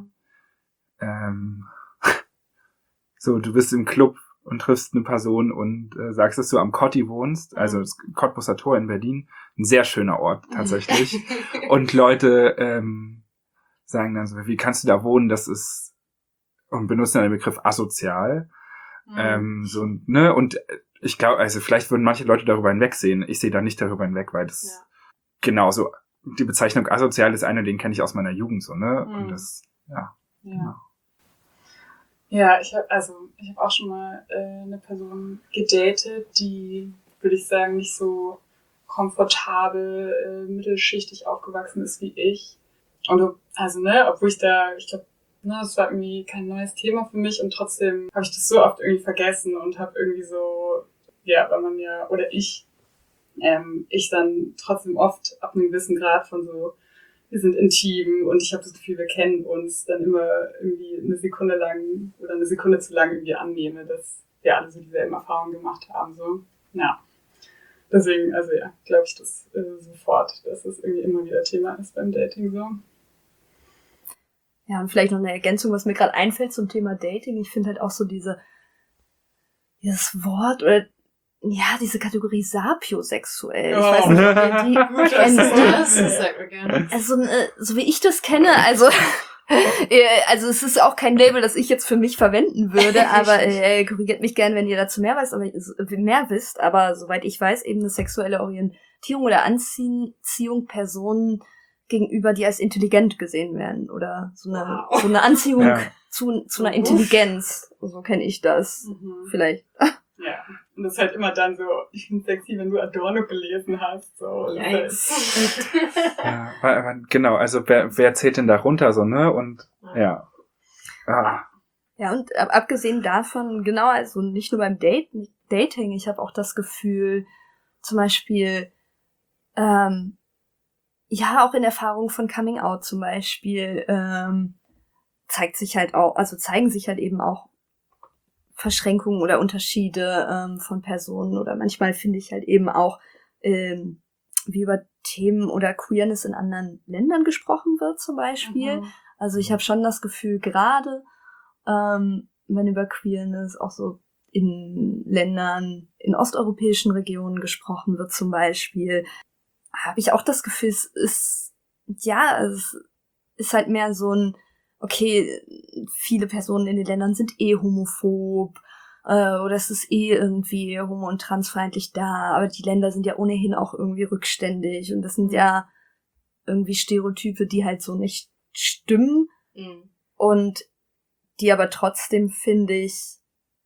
ähm, so, du bist im Club und triffst eine Person und äh, sagst, dass du am Kotti wohnst, also das Cottbuser Tor in Berlin, ein sehr schöner Ort tatsächlich. Und Leute ähm, sagen dann so, wie kannst du da wohnen? Das ist, und benutzen dann den Begriff asozial. Mhm. Ähm, so, ne? Und ich glaube, also vielleicht würden manche Leute darüber hinwegsehen. Ich sehe da nicht darüber hinweg, weil das ja. genau so, die Bezeichnung asozial ist eine, den kenne ich aus meiner Jugend so, ne? Mhm. Und das, ja. Ja. ja. Ja, ich habe also ich habe auch schon mal äh, eine Person gedatet, die, würde ich sagen, nicht so komfortabel, äh, mittelschichtig aufgewachsen ist wie ich. Und also ne, obwohl ich da, ich glaube, ne, das war irgendwie kein neues Thema für mich und trotzdem habe ich das so oft irgendwie vergessen und habe irgendwie so, ja, weil man ja oder ich, ähm, ich dann trotzdem oft ab einem gewissen Grad von so wir sind intim und ich habe das Gefühl, wir kennen uns, dann immer irgendwie eine Sekunde lang oder eine Sekunde zu lang irgendwie annehme, dass wir alle so dieselben Erfahrungen gemacht haben. So. Ja. Deswegen, also ja, glaube ich das äh, sofort, dass das irgendwie immer wieder Thema ist beim Dating so. Ja, und vielleicht noch eine Ergänzung, was mir gerade einfällt zum Thema Dating. Ich finde halt auch so diese dieses Wort oder ja, diese Kategorie sapiosexuell. Oh. Ich weiß nicht, ob ihr die Gut, kennt. das das sagt mir gerne. Also, so wie ich das kenne, also, also es ist auch kein Label, das ich jetzt für mich verwenden würde, aber äh, korrigiert mich gerne, wenn ihr dazu mehr weißt, aber mehr wisst, aber soweit ich weiß, eben eine sexuelle Orientierung oder Anziehung Personen gegenüber, die als intelligent gesehen werden oder so eine, wow. so eine Anziehung ja. zu, zu einer Intelligenz. So kenne ich das. Mhm. Vielleicht. Ja, und das ist halt immer dann so, ich finde sexy, wenn du Adorno gelesen hast. So. Yes. Ja, aber genau, also wer, wer zählt denn da runter so, ne? Und ja. Ah. Ja, und ab, abgesehen davon, genau, also nicht nur beim Date, Dating, ich habe auch das Gefühl, zum Beispiel, ähm, ja, auch in Erfahrung von Coming Out zum Beispiel, ähm, zeigt sich halt auch, also zeigen sich halt eben auch Verschränkungen oder Unterschiede ähm, von Personen oder manchmal finde ich halt eben auch, ähm, wie über Themen oder Queerness in anderen Ländern gesprochen wird zum Beispiel. Mhm. Also ich habe schon das Gefühl, gerade ähm, wenn über Queerness auch so in Ländern, in osteuropäischen Regionen gesprochen wird zum Beispiel, habe ich auch das Gefühl, es ist, ja, es ist halt mehr so ein okay, viele Personen in den Ländern sind eh homophob äh, oder es ist eh irgendwie homo- und transfeindlich da, aber die Länder sind ja ohnehin auch irgendwie rückständig und das sind ja irgendwie Stereotype, die halt so nicht stimmen mhm. und die aber trotzdem, finde ich,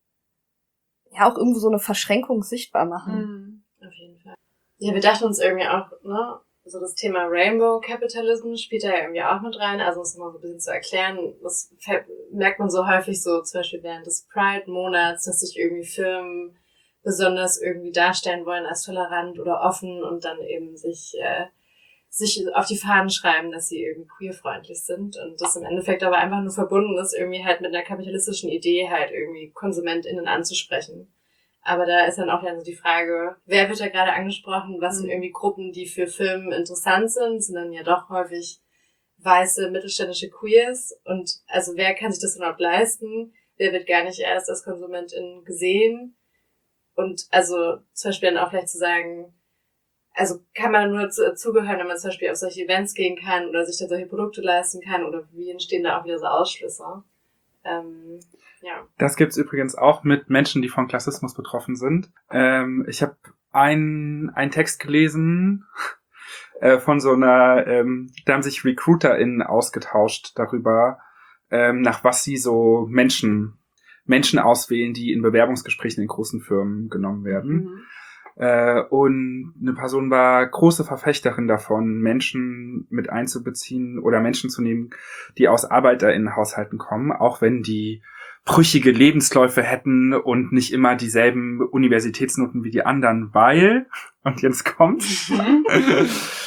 ja auch irgendwo so eine Verschränkung sichtbar machen. Mhm. Auf jeden Fall. Ja, wir dachten uns irgendwie auch, ne, so das Thema Rainbow Capitalism spielt da ja irgendwie auch mit rein, also um es mal so ein bisschen zu erklären, das merkt man so häufig so zum Beispiel während des Pride-Monats, dass sich irgendwie Firmen besonders irgendwie darstellen wollen als tolerant oder offen und dann eben sich äh, sich auf die Fahnen schreiben, dass sie irgendwie queerfreundlich sind und das im Endeffekt aber einfach nur verbunden ist, irgendwie halt mit einer kapitalistischen Idee halt irgendwie KonsumentInnen anzusprechen. Aber da ist dann auch dann so die Frage, wer wird da gerade angesprochen, was sind irgendwie Gruppen, die für Firmen interessant sind, sind dann ja doch häufig weiße, mittelständische Queers und also wer kann sich das überhaupt leisten, wer wird gar nicht erst als KonsumentIn gesehen und also zum Beispiel dann auch vielleicht zu sagen, also kann man nur zu, zugehören, wenn man zum Beispiel auf solche Events gehen kann oder sich dann solche Produkte leisten kann oder wie entstehen da auch wieder so Ausschlüsse? Ähm, ja. Das gibt's übrigens auch mit Menschen, die von Klassismus betroffen sind. Ähm, ich habe einen einen Text gelesen äh, von so einer, ähm, da haben sich RecruiterInnen ausgetauscht darüber, ähm, nach was sie so Menschen Menschen auswählen, die in Bewerbungsgesprächen in großen Firmen genommen werden. Mhm. Äh, und eine Person war große Verfechterin davon, Menschen mit einzubeziehen oder Menschen zu nehmen, die aus ArbeiterInnenhaushalten kommen, auch wenn die brüchige Lebensläufe hätten und nicht immer dieselben Universitätsnoten wie die anderen, weil, und jetzt kommt's, mhm.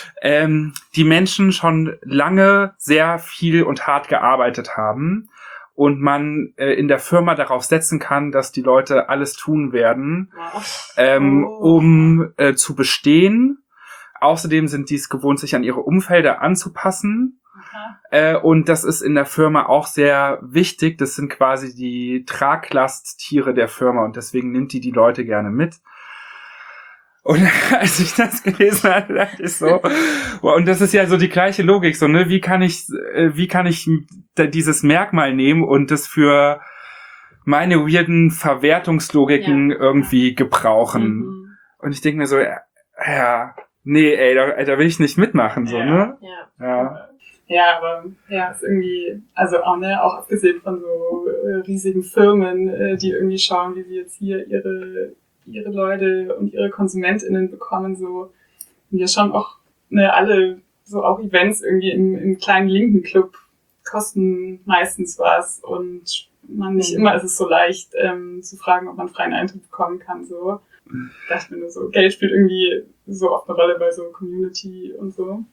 ähm, die Menschen schon lange sehr viel und hart gearbeitet haben und man äh, in der Firma darauf setzen kann, dass die Leute alles tun werden, Wow. ähm, Oh. um äh, zu bestehen. Außerdem sind die es gewohnt, sich an ihre Umfelder anzupassen. Aha. Äh, und das ist in der Firma auch sehr wichtig. Das sind quasi die Traglasttiere der Firma und deswegen nimmt die die Leute gerne mit. Und als ich das gelesen habe, dachte ich so, und das ist ja so die gleiche Logik, so, ne, wie kann ich, äh, wie kann ich dieses Merkmal nehmen und das für meine weirden Verwertungslogiken Ja. irgendwie gebrauchen? Mhm. Und ich denke mir so, ja, ja, nee, ey, da, da will ich nicht mitmachen, so, Ja. ne? Ja. Ja. Ja, aber ja, ist irgendwie, also auch, ne, auch abgesehen von so äh, riesigen Firmen, äh, die irgendwie schauen, wie sie jetzt hier ihre ihre Leute und ihre KonsumentInnen bekommen, so, und ja schon auch, ne, alle, so auch Events irgendwie im, im kleinen linken Club kosten meistens was und man nicht immer ist es so leicht, ähm, zu fragen, ob man freien Eintritt bekommen kann, so. Da dachte ich mir nur so, Geld spielt irgendwie so oft eine Rolle bei so Community und so.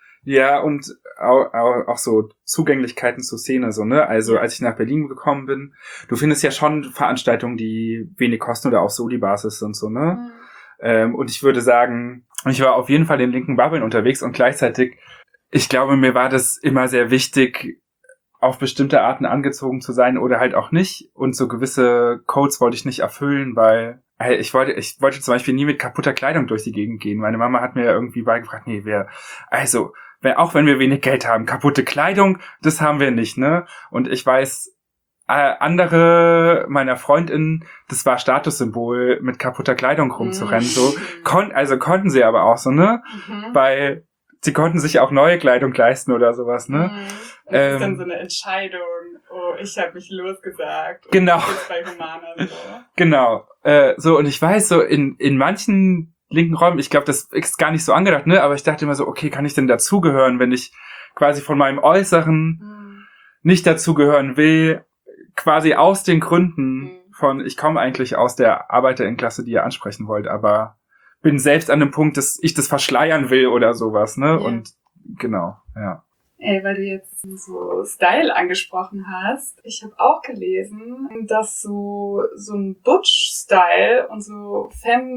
Ja, und auch, auch, auch so Zugänglichkeiten zur Szene, so, ne? Also, Ja. als ich nach Berlin gekommen bin, du findest ja schon Veranstaltungen, die wenig kosten oder auf Soli-Basis und so, ne? Mhm. Ähm, und ich würde sagen, ich war auf jeden Fall in linken Bubbeln unterwegs und gleichzeitig, ich glaube, mir war das immer sehr wichtig, auf bestimmte Arten angezogen zu sein oder halt auch nicht. Und so gewisse Codes wollte ich nicht erfüllen, weil hey, ich wollte, ich wollte zum Beispiel nie mit kaputter Kleidung durch die Gegend gehen. Meine Mama hat mir irgendwie beigebracht, nee, wer, also, wenn, auch wenn wir wenig Geld haben, kaputte Kleidung, das haben wir nicht, ne? Und ich weiß, äh, andere meiner FreundInnen, das war Statussymbol, mit kaputter Kleidung rumzurennen, so. Kon- also konnten sie aber auch so, ne? Mhm. Weil sie konnten sich auch neue Kleidung leisten oder sowas, ne? Mhm. Und das ist dann Ähm, so eine Entscheidung, oh, ich habe mich losgesagt. Und Genau. jetzt bei Humana so. Genau. Äh, so, und ich weiß, so in, in manchen linken Räumen, ich glaube, das ist gar nicht so angedacht, ne? Aber ich dachte immer so, okay, kann ich denn dazugehören, wenn ich quasi von meinem Äußeren Mhm. nicht dazugehören will, quasi aus den Gründen Mhm. von, ich komme eigentlich aus der Arbeiterinnenklasse, die ihr ansprechen wollt, aber bin selbst an dem Punkt, dass ich das verschleiern will oder sowas, ne? Ja. Und genau, ja. Ey, weil du jetzt so Style angesprochen hast. Ich habe auch gelesen, dass so, so ein Butch-Style und so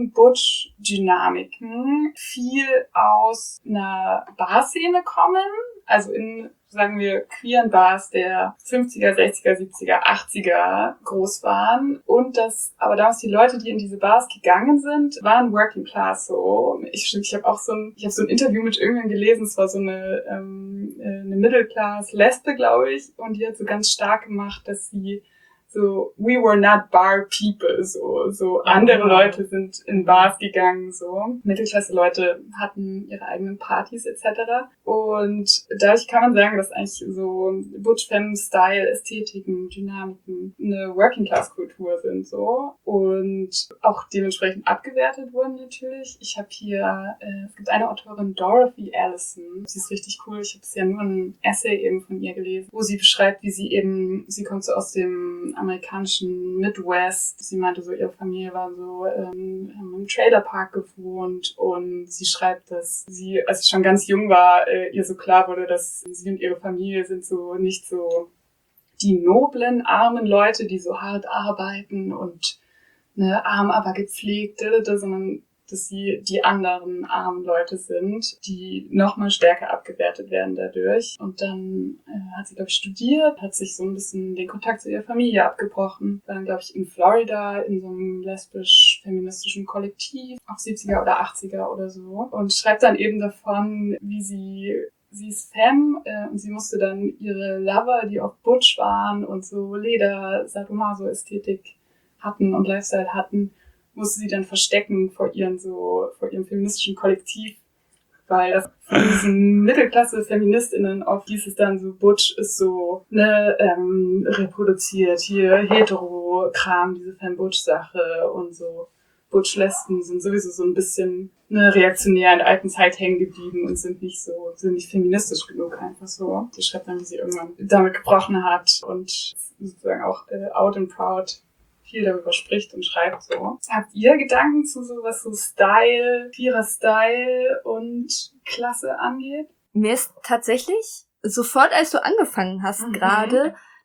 Femme-Butch-Dynamiken viel aus einer Barszene kommen. Also in, sagen wir, queeren Bars der fünfziger, sechziger, siebziger, achtziger groß waren. Und dass aber damals die Leute, die in diese Bars gegangen sind, waren Working Class so. Ich, ich habe auch so ein, ich habe so ein Interview mit irgendjemandem gelesen, es war so eine, ähm, eine Middle-Class-Lesbe, glaube ich. Und die hat so ganz stark gemacht, dass sie so, we were not bar people, so, so andere Leute sind in Bars gegangen, so. Mittelklasse-Leute hatten ihre eigenen Partys et cetera. Und dadurch kann man sagen, dass eigentlich so Butch-Femme-Style, Ästhetiken, Dynamiken eine Working-Class-Kultur sind, so. Und auch dementsprechend abgewertet wurden natürlich. Ich habe hier, äh, es gibt eine Autorin, Dorothy Allison, sie ist richtig cool, ich habe es ja nur ein Essay eben von ihr gelesen, wo sie beschreibt, wie sie eben, sie kommt so aus dem amerikanischen Midwest. Sie meinte so, ihre Familie war so ähm, haben im Trailerpark gewohnt und sie schreibt, dass sie, als sie schon ganz jung war, äh, ihr so klar wurde, dass sie und ihre Familie sind so nicht so die noblen, armen Leute, die so hart arbeiten und ne, arm, aber gepflegt, sondern dass sie die anderen armen Leute sind, die nochmal stärker abgewertet werden dadurch. Und dann äh, hat sie, glaube ich, studiert, hat sich so ein bisschen den Kontakt zu ihrer Familie abgebrochen. War dann, glaube ich, in Florida in so einem lesbisch-feministischen Kollektiv, auch siebziger oder achtziger oder so. Und schreibt dann eben davon, wie sie Sie ist Femme äh, und sie musste dann ihre Lover, die auch Butch waren und so Leder, Sadomaso-Ästhetik hatten und Lifestyle hatten, musste sie dann verstecken vor ihren so, vor ihrem feministischen Kollektiv, weil das von diesen Mittelklasse-FeministInnen oft hieß es dann so, Butch ist so, ne, ähm, reproduziert, hier Hetero-Kram, diese Femme-Butch-Sache und so. Butch-Lesben sind sowieso so ein bisschen ne, reaktionär in der alten Zeit hängen geblieben und sind nicht so, sind nicht feministisch genug einfach so. Die schreibt dann, wie sie irgendwann damit gebrochen hat und sozusagen auch äh, out and proud viel darüber spricht und schreibt so. Habt ihr Gedanken zu sowas so Style, queerer Style und Klasse angeht? Mir ist tatsächlich sofort, als du angefangen hast Mhm. gerade,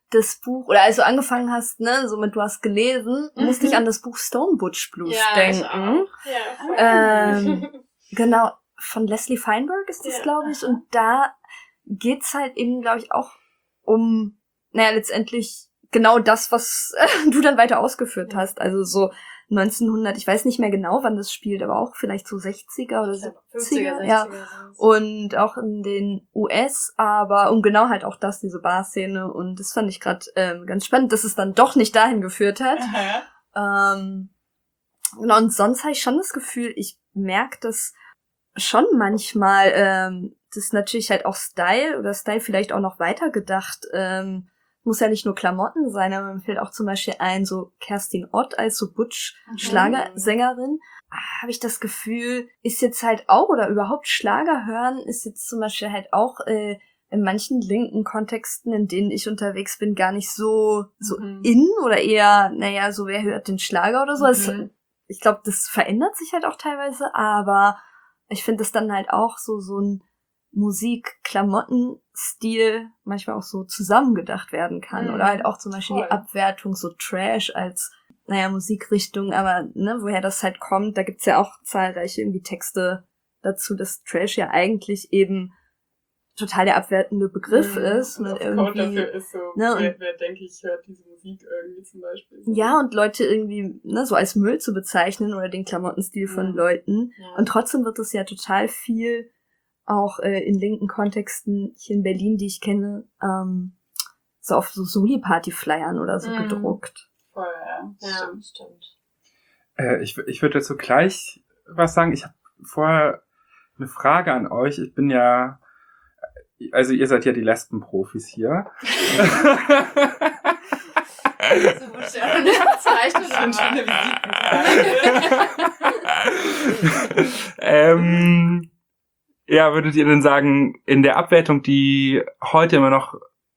das Buch, oder als du angefangen hast, ne, so mit du hast gelesen, Mhm. musste ich an das Buch Stone Butch Blues Ja, denken. ich auch. Ja. Ähm, genau, von Leslie Feinberg ist das, Ja. glaube ich. Und da geht's halt eben, glaube ich, auch um, naja, letztendlich genau das, was äh, du dann weiter ausgeführt Ja. hast. Also so neunzehnhundert, ich weiß nicht mehr genau, wann das spielt, aber auch vielleicht so sechziger oder siebziger. fünfziger, Ja. sechziger sind's. Und auch in den U S, aber um genau halt auch das, diese Bar-Szene. Und das fand ich gerade ähm, ganz spannend, dass es dann doch nicht dahin geführt hat. Aha. Ähm, genau, und sonst habe ich schon das Gefühl, ich merke das schon manchmal, ähm, das ist natürlich halt auch Style oder Style vielleicht auch noch weitergedacht. Ähm, muss ja nicht nur Klamotten sein, aber mir fällt auch zum Beispiel ein, so Kerstin Ott als so Butch-Schlagersängerin. Habe ich das Gefühl, ist jetzt halt auch, oder überhaupt Schlager hören, ist jetzt zum Beispiel halt auch äh, in manchen linken Kontexten, in denen ich unterwegs bin, gar nicht so so Mhm. in oder eher, naja, so wer hört den Schlager oder so. Mhm. Es, ich glaube, das verändert sich halt auch teilweise, aber ich finde es dann halt auch so so ein Musik-Klamotten-Stil manchmal auch so zusammengedacht werden kann. Mhm. Oder halt auch zum Beispiel Voll. die Abwertung, so Trash als, naja, Musikrichtung, aber ne, woher das halt kommt, da gibt's ja auch zahlreiche irgendwie Texte dazu, dass Trash ja eigentlich eben total der abwertende Begriff Mhm. ist. Und Und auch der Code irgendwie, dafür ist so, ne, und- wer, wer denke ich, hört diese Musik irgendwie zum Beispiel. So. ja, und Leute irgendwie ne, so als Müll zu bezeichnen oder den Klamottenstil von Mhm. Leuten. Ja. Und trotzdem wird es ja total viel auch äh, in linken Kontexten hier in Berlin, die ich kenne, ähm, so auf so Soli-Party-Flyern oder so Mhm. gedruckt. Voll, ja. Ja, Stimmt. stimmt. Äh, ich ich würde dazu gleich was sagen. Ich habe vorher eine Frage an euch. Ich bin ja, also ihr seid ja die Lesbenprofis hier. So wurde ich ja auch nicht bezeichnet. Ich bin schon eine Visitenkarte. ähm, ja, würdet ihr denn sagen, in der Abwertung, die heute immer noch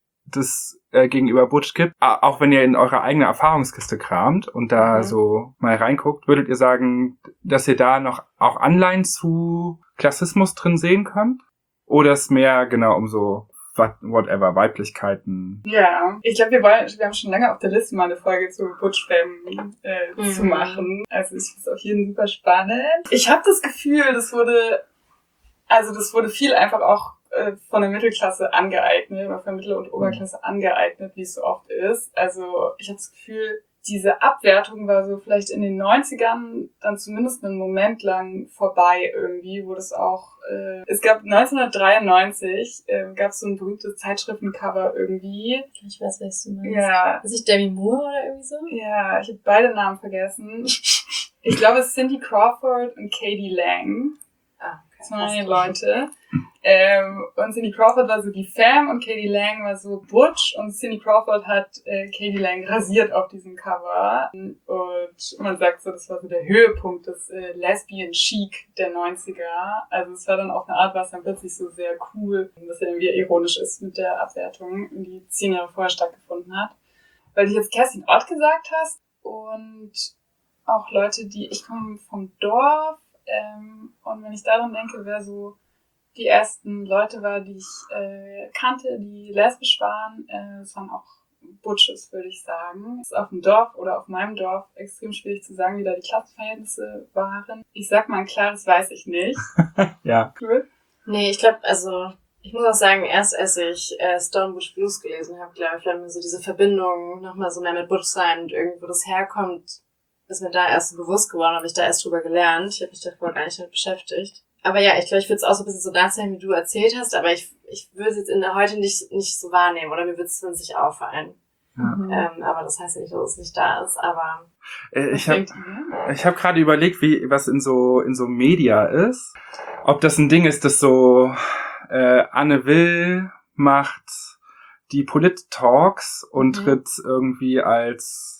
das äh, gegenüber Butch gibt, a- auch wenn ihr in eurer eigenen Erfahrungskiste kramt und da Mhm. so mal reinguckt, würdet ihr sagen, dass ihr da noch auch Anleihen zu Klassismus drin sehen könnt? Oder ist mehr genau um so what- whatever, Weiblichkeiten? Ja, ich glaube, wir wollen, wir haben schon lange auf der Liste mal eine Folge zu Butch-Fame äh, Mhm. zu machen. Also ich finde es auf jeden Fall super spannend. Ich habe das Gefühl, das wurde, also das wurde viel einfach auch äh, von der Mittelklasse angeeignet, oder von Mittel- und Oberklasse angeeignet, wie es so oft ist. Also ich habe das Gefühl, diese Abwertung war so vielleicht in den neunzigern dann zumindest einen Moment lang vorbei irgendwie, wo das auch, äh, es gab neunzehnhundertdreiundneunzig, äh, gab es so ein berühmtes Zeitschriftencover irgendwie. Ich weiß, was du meinst. Ja, Ist nicht Demi Moore oder irgendwie so? ja, ich habe beide Namen vergessen. Ich glaube, es ist Cindy Crawford und Katie Lang. Ah, okay. Das waren die Leute. Ähm, und Cindy Crawford war so die Femme und Katie Lang war so Butch, und Cindy Crawford hat äh, Katie Lang rasiert auf diesem Cover. Und man sagt so, das war so der Höhepunkt des äh, Lesbian Chic der neunziger. Also es war dann auf eine Art, was dann plötzlich so sehr cool, was ja irgendwie ironisch ist mit der Abwertung, die zehn Jahre vorher stattgefunden hat. Weil du jetzt Kerstin Ott gesagt hast und auch Leute, die, ich komme vom Dorf, ähm, und wenn ich daran denke, wer so die ersten Leute war, die ich äh, kannte, die lesbisch waren, äh, das waren auch Butches, würde ich sagen. Es ist auf dem Dorf oder auf meinem Dorf extrem schwierig zu sagen, wie da die Klassenverhältnisse waren. Ich sag mal ein klares, weiß ich nicht. Ja. Cool. Nee, ich glaube, also, ich muss auch sagen, erst als ich äh, Stone Butch Blues gelesen habe, glaube ich, wenn mir so diese Verbindung nochmal so mehr mit Butch sein und irgendwo das herkommt, ist mir da erst so bewusst geworden, habe ich da erst drüber gelernt. Ich habe mich davor gar nicht damit beschäftigt. Aber ja, ich glaube, ich würde es auch so ein bisschen so nachzeichnen, wie du erzählt hast, aber ich ich würde es jetzt in der heute nicht nicht so wahrnehmen, oder mir würde es nicht auffallen. Ja. Ähm, aber das heißt ja nicht, dass es nicht da ist, aber Äh, Was ich habe denkt ihr? ich hab gerade überlegt, wie was in so in so Media ist. Ob das ein Ding ist, das so äh, Anne Will macht die Polit-Talks und Mhm. tritt irgendwie als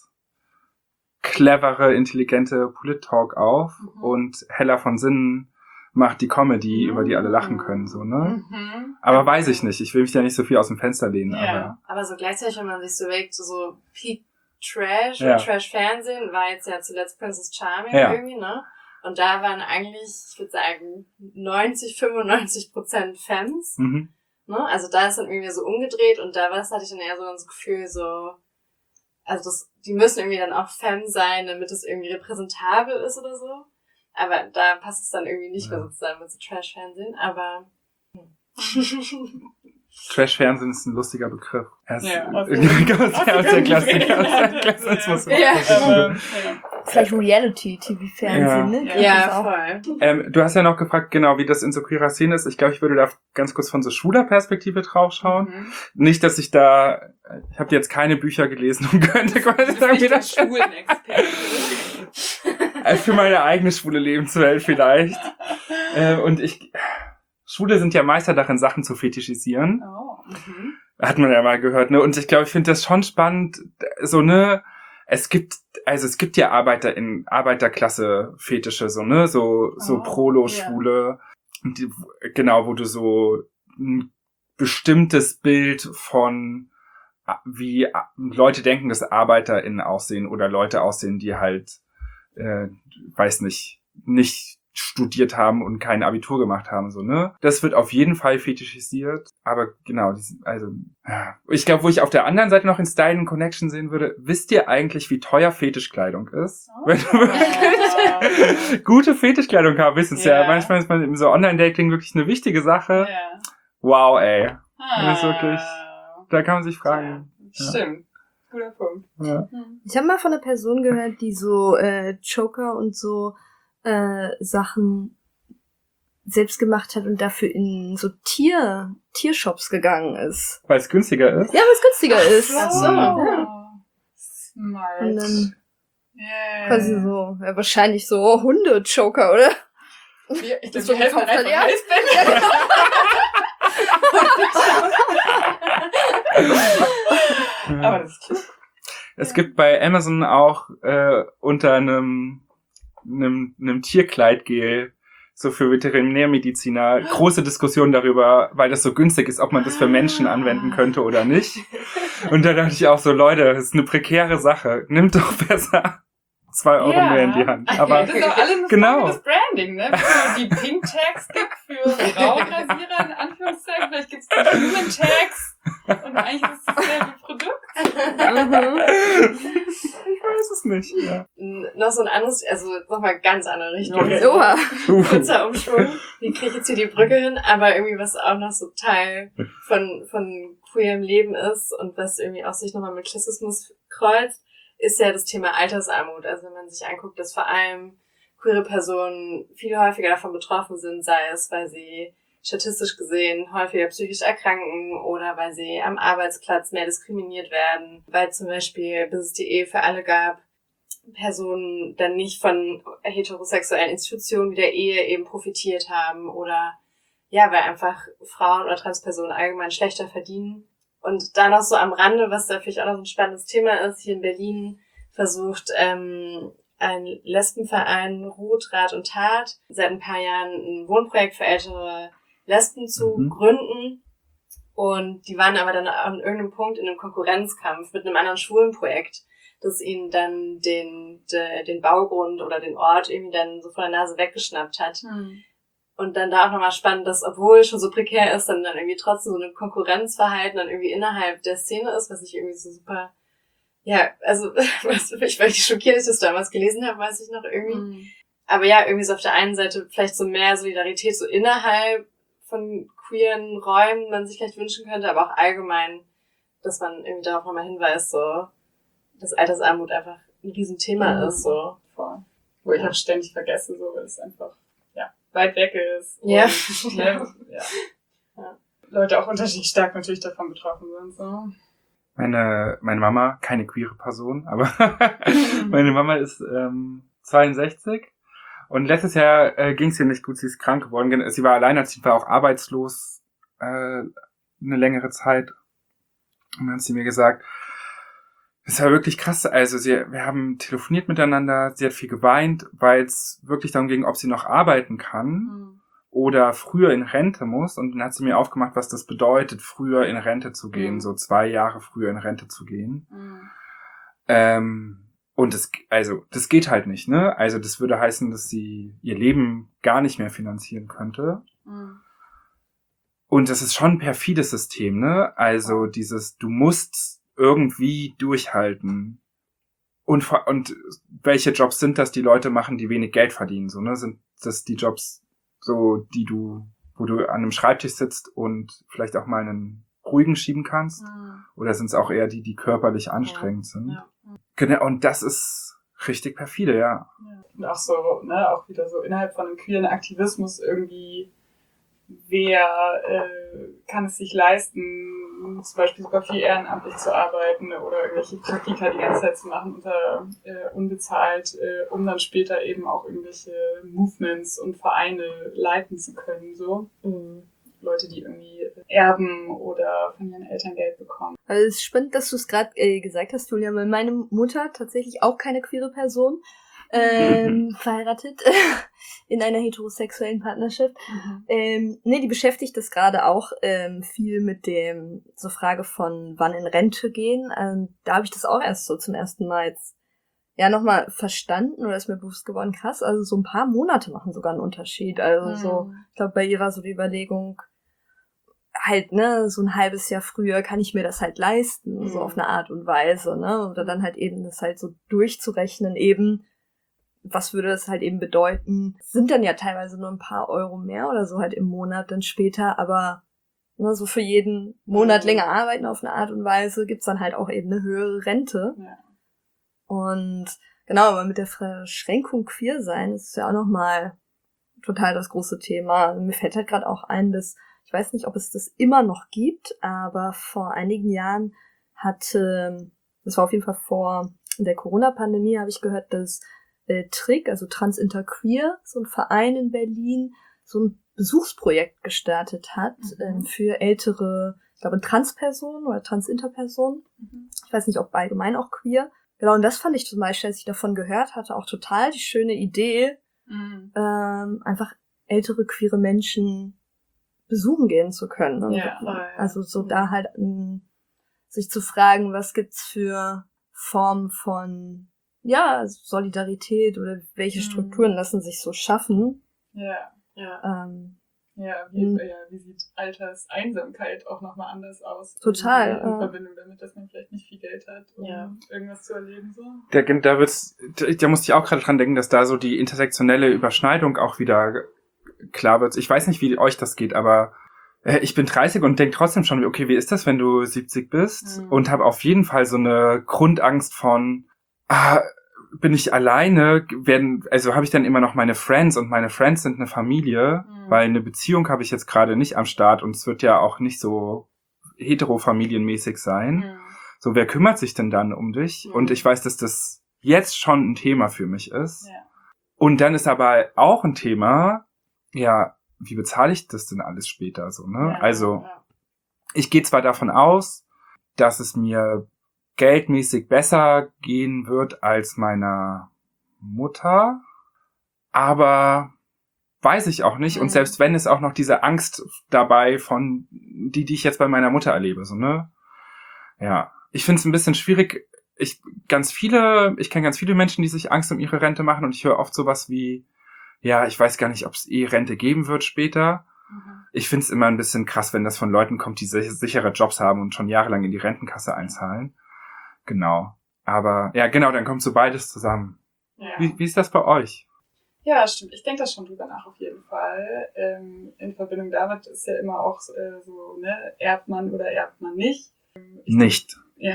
clevere, intelligente Polit-Talk auf, Mhm. und Hella von Sinnen macht die Comedy, Mhm. über die alle lachen können, so, ne? Mhm. Aber weiß ich nicht. Ich will mich da nicht so viel aus dem Fenster lehnen, Ja. aber aber so gleichzeitig, wenn man sich so überlegt, so, so Peak Trash Ja. oder Trash-Fernsehen war jetzt ja zuletzt Princess Charming Ja. irgendwie, ne? Und da waren eigentlich, ich würde sagen, neunzig, fünfundneunzig Prozent Fans. mhm. Ne? Also da ist dann irgendwie so umgedreht und da was hatte ich dann eher so das Gefühl, so, also das, die müssen irgendwie dann auch Femme sein, damit es irgendwie repräsentabel ist oder so. Aber da passt es dann irgendwie nicht ja. mehr sozusagen mit so Trash-Fernsehen, aber hm. Trash-Fernsehen ist ein lustiger Begriff. Er ist ja, aus der Klassiker, aus der Klassismus. Vielleicht Reality-T V-Fernsehen, ja. ne? Ja, ja voll. Ähm, du hast ja noch gefragt, genau, wie das in so queerer Szene ist. Ich glaube, ich würde da ganz kurz von so schwuler Perspektive drauf schauen. Mhm. Nicht, dass ich da, ich habe jetzt keine Bücher gelesen und könnte quasi sagen, wie das für meine eigene schwule Lebenswelt vielleicht. äh, und ich, Schwule sind ja Meister darin, Sachen zu fetischisieren. Oh, mhm. Hat man ja mal gehört, ne? Und ich glaube, ich finde das schon spannend, so, ne, es gibt, also es gibt ja Arbeiter in Arbeiterklasse-Fetische, so, ne, so, so oh, Prolo-Schwule, yeah. die, genau, wo du so ein bestimmtes Bild von, wie Leute denken, dass ArbeiterInnen aussehen oder Leute aussehen, die halt, äh, weiß nicht, nicht studiert haben und kein Abitur gemacht haben, so, ne? Das wird auf jeden Fall fetischisiert, aber genau, also, ja. Ich glaube, wo ich auf der anderen Seite noch in Style and Connection sehen würde, wisst ihr eigentlich, wie teuer Fetischkleidung ist? Oh. Wenn du wirklich gute Fetischkleidung haben, wissen es yeah. ja, manchmal ist man in so Online-Dating wirklich eine wichtige Sache. Yeah. Wow, ey. Ah. Das ist wirklich, da kann man sich fragen. Ja. Stimmt. Guter Punkt. Ja. Ich habe mal von einer Person gehört, die so äh, Choker und so Äh, Sachen selbst gemacht hat und dafür in so Tier Tiershops gegangen ist. Weil es günstiger ist? Ja, weil es günstiger ist. Ach so. Ja. Smart. Und dann yeah. quasi so, ja, wahrscheinlich so Hunde-Choker, oder? Ja, ich glaube, die helfen einfach ja. Aber das ist klar. Es gibt bei Amazon auch äh, unter einem einem, einem Tierkleidgel, so für Veterinärmediziner, große Diskussion darüber, weil das so günstig ist, ob man das für Menschen anwenden könnte oder nicht. Und da dachte ich auch so, Leute, das ist eine prekäre Sache. Nimmt doch besser zwei Euro ja. mehr in die Hand. Aber das ist auch alle eine genau. Frage des Branding, ne? So die Pink Tags gibt für Rauchrasierer, in Anführungszeichen. Vielleicht gibt's die Human Tags. Und eigentlich ist es dasselbe Produkt. Ich weiß es nicht. Ja. Noch so ein anderes, also nochmal ganz andere Richtung. Okay. Oha. Kurzer Umschwung. Wie kriege ich jetzt hier die Brücke hin? Aber irgendwie was auch noch so Teil von, von queerem Leben ist und was irgendwie auch sich nochmal mit Klassismus kreuzt, ist ja das Thema Altersarmut. Also wenn man sich anguckt, dass vor allem queere Personen viel häufiger davon betroffen sind, sei es, weil sie statistisch gesehen häufiger psychisch erkranken oder weil sie am Arbeitsplatz mehr diskriminiert werden, weil zum Beispiel, bis es die Ehe für alle gab, Personen dann nicht von heterosexuellen Institutionen wie der Ehe eben profitiert haben oder ja, weil einfach Frauen oder Transpersonen allgemein schlechter verdienen. Und da noch so am Rande, was da vielleicht auch noch so ein spannendes Thema ist, hier in Berlin versucht ähm, ein Lesbenverein Ruth, Rat und Tat seit ein paar Jahren ein Wohnprojekt für ältere Lesben zu mhm. gründen. Und die waren aber dann an irgendeinem Punkt in einem Konkurrenzkampf mit einem anderen Schwulenprojekt, das ihnen dann den de, den Baugrund oder den Ort irgendwie dann so von der Nase weggeschnappt hat. Mhm. Und dann da auch nochmal spannend, dass obwohl es schon so prekär ist, dann, dann irgendwie trotzdem so ein Konkurrenzverhalten dann irgendwie innerhalb der Szene ist, was ich irgendwie so super, ja, also was, ich war richtig schockiert, als ich das damals gelesen habe, weiß ich noch irgendwie. Mhm. Aber ja, irgendwie so auf der einen Seite vielleicht so mehr Solidarität so innerhalb von queeren Räumen man sich vielleicht wünschen könnte, aber auch allgemein, dass man irgendwie darauf nochmal hinweist, so, dass Altersarmut einfach ein Riesenthema mhm. ist, so. Voll. Wo ich auch ständig vergesse, so, weil es einfach, ja, weit weg ist. Ja. Und, ne, ja. ja. Leute auch unterschiedlich stark natürlich davon betroffen sind, so. Meine, meine Mama, keine queere Person, aber meine Mama ist ähm, zweiundsechzig. Und letztes Jahr äh, ging es ihr nicht gut, sie ist krank geworden. Sie war alleinerziehend, war auch arbeitslos äh, eine längere Zeit. Und dann hat sie mir gesagt, es war wirklich krass. Also sie, wir haben telefoniert miteinander, sie hat viel geweint, weil es wirklich darum ging, ob sie noch arbeiten kann mhm. oder früher in Rente muss. Und dann hat sie mir aufgemacht, was das bedeutet, früher in Rente zu gehen, mhm. so zwei Jahre früher in Rente zu gehen. Mhm. Ähm, Und das, also, das geht halt nicht, ne? Also, das würde heißen, dass sie ihr Leben gar nicht mehr finanzieren könnte. Mhm. Und das ist schon ein perfides System, ne? Also dieses, du musst irgendwie durchhalten. Und, und welche Jobs sind das, die Leute machen, die wenig Geld verdienen, so, ne? Sind das die Jobs, so, die du, wo du an einem Schreibtisch sitzt und vielleicht auch mal einen ruhigen schieben kannst? Mhm. Oder sind es auch eher die, die körperlich anstrengend ja. sind? Ja. Genau, und das ist richtig perfide, ja. ja. Und auch so, ne, auch wieder so innerhalb von einem queeren Aktivismus irgendwie, wer äh, kann es sich leisten, zum Beispiel super viel ehrenamtlich zu arbeiten oder irgendwelche Praktika die ganze Zeit zu machen, unter äh, unbezahlt, äh, um dann später eben auch irgendwelche Movements und Vereine leiten zu können, so. Mhm. Leute, die irgendwie erben oder von ihren Eltern Geld bekommen. Also es ist spannend, dass du es gerade äh, gesagt hast, Julia, weil meine Mutter tatsächlich auch keine queere Person, ähm, verheiratet in einer heterosexuellen Partnerschaft. Mhm. Ähm, nee, die beschäftigt das gerade auch ähm, viel mit dem, so Frage von wann in Rente gehen. Ähm, da habe ich das auch erst so zum ersten Mal jetzt ja nochmal verstanden oder ist mir bewusst geworden, krass, also so ein paar Monate machen sogar einen Unterschied. Also mhm. so, ich glaube, bei ihr war so die Überlegung, halt, ne, so ein halbes Jahr früher kann ich mir das halt leisten, mhm. so auf eine Art und Weise, ne, oder dann halt eben das halt so durchzurechnen eben, was würde das halt eben bedeuten? Sind dann ja teilweise nur ein paar Euro mehr oder so halt im Monat dann später, aber ne, so für jeden Monat länger arbeiten auf eine Art und Weise gibt's dann halt auch eben eine höhere Rente. Ja. Und genau, aber mit der Verschränkung queer sein ist ja auch nochmal total das große Thema. Mir fällt halt gerade auch ein, dass, ich weiß nicht, ob es das immer noch gibt, aber vor einigen Jahren hatte, das war auf jeden Fall vor der Corona-Pandemie, habe ich gehört, dass Trick, also Transinterqueer, so ein Verein in Berlin, so ein Besuchsprojekt gestartet hat mhm. ähm, für ältere, ich glaube Transpersonen oder Transinterpersonen. Mhm. Ich weiß nicht, ob allgemein auch queer. Genau, und das fand ich zum Beispiel, als ich davon gehört hatte, auch total die schöne Idee, mhm. ähm, einfach ältere queere Menschen besuchen gehen zu können. Und ja, voll. Also so mhm. da halt um, sich zu fragen, was gibt's für Formen von ja, Solidarität oder welche Strukturen mhm. lassen sich so schaffen. Ja, ja. Ähm, ja, wie, m- ja, wie sieht Alterseinsamkeit auch nochmal anders aus? Total. In äh, Verbindung damit, dass man vielleicht nicht viel Geld hat, um ja. irgendwas zu erleben. So. Da, da, wird's, da musste ich auch gerade dran denken, dass da so die intersektionelle Überschneidung auch wieder klar wird. Ich weiß nicht, wie euch das geht, aber äh, ich bin dreißig und denke trotzdem schon, okay, wie ist das, wenn du siebzig bist? Mhm. Und habe auf jeden Fall so eine Grundangst von ah, bin ich alleine, werden, also habe ich dann immer noch meine Friends und meine Friends sind eine Familie, mhm. weil eine Beziehung habe ich jetzt gerade nicht am Start und es wird ja auch nicht so heterofamilienmäßig sein. Mhm. So, wer kümmert sich denn dann um dich? Mhm. Und ich weiß, dass das jetzt schon ein Thema für mich ist. Ja. Und dann ist aber auch ein Thema, ja, wie bezahle ich das denn alles später so, ne? Ja, also, ja. ich gehe zwar davon aus, dass es mir geldmäßig besser gehen wird als meiner Mutter, aber weiß ich auch nicht. Mhm. Und selbst wenn, ist auch noch diese Angst dabei von die, die ich jetzt bei meiner Mutter erlebe, so, ne? Ja, ich finde es ein bisschen schwierig. Ich ganz viele, ich kenne ganz viele Menschen, die sich Angst um ihre Rente machen und ich höre oft sowas wie, ja, ich weiß gar nicht, ob es eh Rente geben wird später. Mhm. Ich finde es immer ein bisschen krass, wenn das von Leuten kommt, die sichere Jobs haben und schon jahrelang in die Rentenkasse einzahlen. Genau. Aber ja, genau, dann kommt so beides zusammen. Ja. Wie, wie ist das bei euch? Ja, stimmt. Ich denke da schon drüber nach, auf jeden Fall. Ähm, in Verbindung damit ist ja immer auch äh, so, ne, erbt man oder erbt man nicht. Ich nicht. Ja.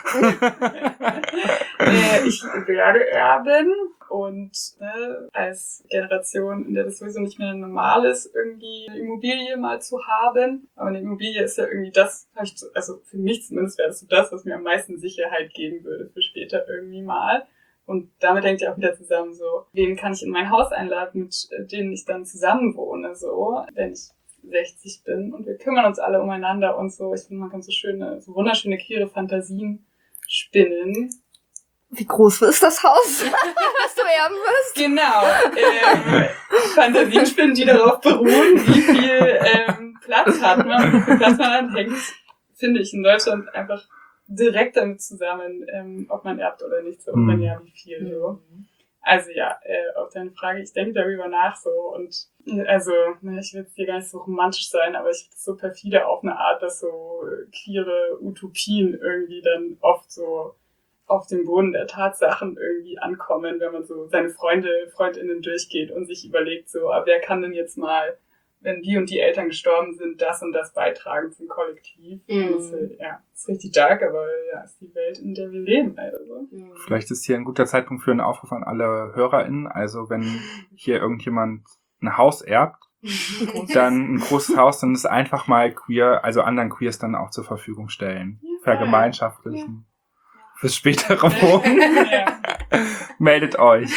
äh, ich werde erben und ne, als Generation, in der das sowieso nicht mehr normal ist, irgendwie eine Immobilie mal zu haben. Aber eine Immobilie ist ja irgendwie das, also für mich zumindest wäre das so das, was mir am meisten Sicherheit geben würde für später irgendwie mal. Und damit hängt ja auch wieder zusammen so, wen kann ich in mein Haus einladen, mit denen ich dann zusammen wohne, so, wenn ich sechzig bin und wir kümmern uns alle umeinander und so. Ich finde, man kann so schöne, so wunderschöne queere Fantasien spinnen. Wie groß ist das Haus, was du erben wirst? Genau. Ähm, Fantasien spinnen, die darauf beruhen, wie viel ähm, Platz hat man, wie viel Platz man hat, hängt, finde ich, in Deutschland einfach direkt damit zusammen, ähm, ob man erbt oder nicht, so, und wenn ja, wie viel, so. Also ja, äh, auf deine Frage, ich denke darüber nach so und also, ne, ich will jetzt hier gar nicht so romantisch sein, aber ich finde es so perfide auf eine Art, dass so queere Utopien irgendwie dann oft so auf dem Boden der Tatsachen irgendwie ankommen, wenn man so seine Freunde, Freundinnen durchgeht und sich überlegt so, ah, wer kann denn jetzt mal, wenn die und die Eltern gestorben sind, das und das beitragen zum Kollektiv. Mm. Das, ja, das ist richtig dark, aber ja, ist die Welt, in der wir leben. Also. Mm. Vielleicht ist hier ein guter Zeitpunkt für einen Aufruf an alle HörerInnen. Also wenn hier irgendjemand ein Haus erbt, dann ein großes Haus, dann ist einfach mal queer, also anderen Queers dann auch zur Verfügung stellen. Ja, vergemeinschaftlichen. Ja. Fürs spätere Wohnen. Ja. Meldet euch.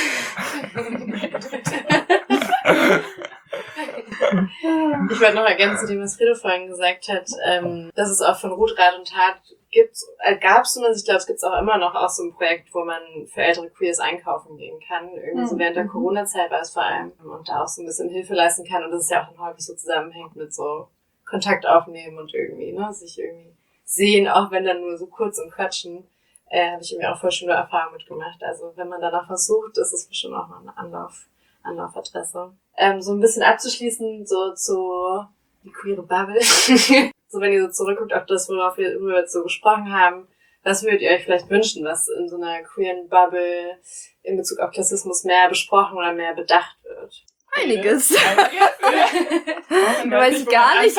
Ich wollte noch ergänzen zu dem, was Fredo vorhin gesagt hat, ähm, dass es auch von Ruth Rat und Tat gibt, äh, gab es und ich glaube, es gibt es auch immer noch auch so ein Projekt, wo man für ältere Queers einkaufen gehen kann. Irgendwie so während der Corona-Zeit war es vor allem und da auch so ein bisschen Hilfe leisten kann und das ist ja auch dann häufig so zusammenhängt mit so Kontakt aufnehmen und irgendwie, ne, sich irgendwie sehen, auch wenn dann nur so kurz und quatschen, äh, habe ich irgendwie auch voll schöne Erfahrungen mitgemacht. Also wenn man danach versucht, ist es bestimmt auch mal eine Anlauf. Anlaufadresse. Ähm, so ein bisschen abzuschließen, so zu die queere Bubble. So, wenn ihr so zurückguckt auf das, worauf wir, worüber wir jetzt so gesprochen haben, was würdet ihr euch vielleicht wünschen, was in so einer queeren Bubble in Bezug auf Klassismus mehr besprochen oder mehr bedacht wird? Einiges. Ich weiß gar nicht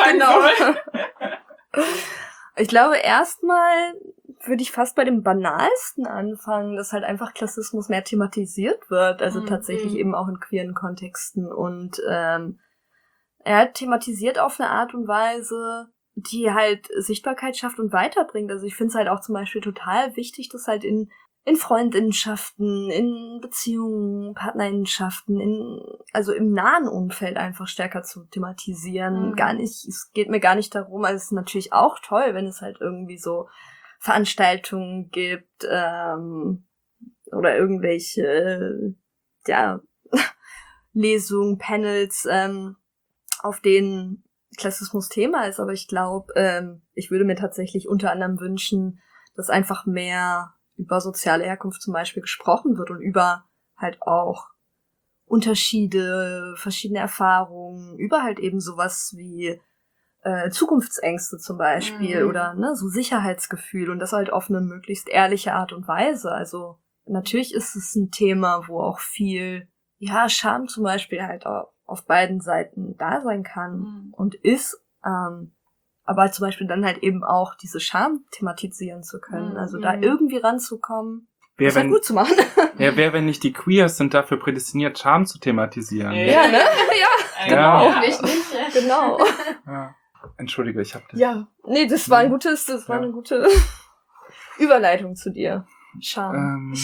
genau. Ich glaube, erstmal würde ich fast bei dem Banalsten anfangen, dass halt einfach Klassismus mehr thematisiert wird, also mhm. tatsächlich eben auch in queeren Kontexten und ähm, er thematisiert auf eine Art und Weise, die halt Sichtbarkeit schafft und weiterbringt. Also ich finde es halt auch zum Beispiel total wichtig, dass halt in in Freundinnenschaften, in Beziehungen, Partnerinnenschaften, in also im nahen Umfeld einfach stärker zu thematisieren. Mhm. Gar nicht, es geht mir gar nicht darum, also es ist natürlich auch toll, wenn es halt irgendwie so Veranstaltungen gibt ähm, oder irgendwelche äh, ja Lesungen, Panels, ähm, auf denen Klassismus Thema ist. Aber ich glaube, ähm, ich würde mir tatsächlich unter anderem wünschen, dass einfach mehr über soziale Herkunft zum Beispiel gesprochen wird und über halt auch Unterschiede, verschiedene Erfahrungen, über halt eben sowas wie Äh, Zukunftsängste zum Beispiel mhm. oder ne, so Sicherheitsgefühl und das halt auf eine möglichst ehrliche Art und Weise. Also natürlich ist es ein Thema, wo auch viel, ja, Scham zum Beispiel halt auch auf beiden Seiten da sein kann mhm. und ist, ähm, aber zum Beispiel dann halt eben auch diese Scham thematisieren zu können, mhm. also da irgendwie ranzukommen, wer, das halt gut zu machen. Ja, wer, wenn nicht die Queers sind dafür prädestiniert, Scham zu thematisieren. Ja, ne? Ja, genau. Ja. Wichtig, ja. Genau. Ja. Entschuldige, ich habe das. Ja, nee, das war ein gutes, das war ja. eine gute Überleitung zu dir. Scham. Ähm.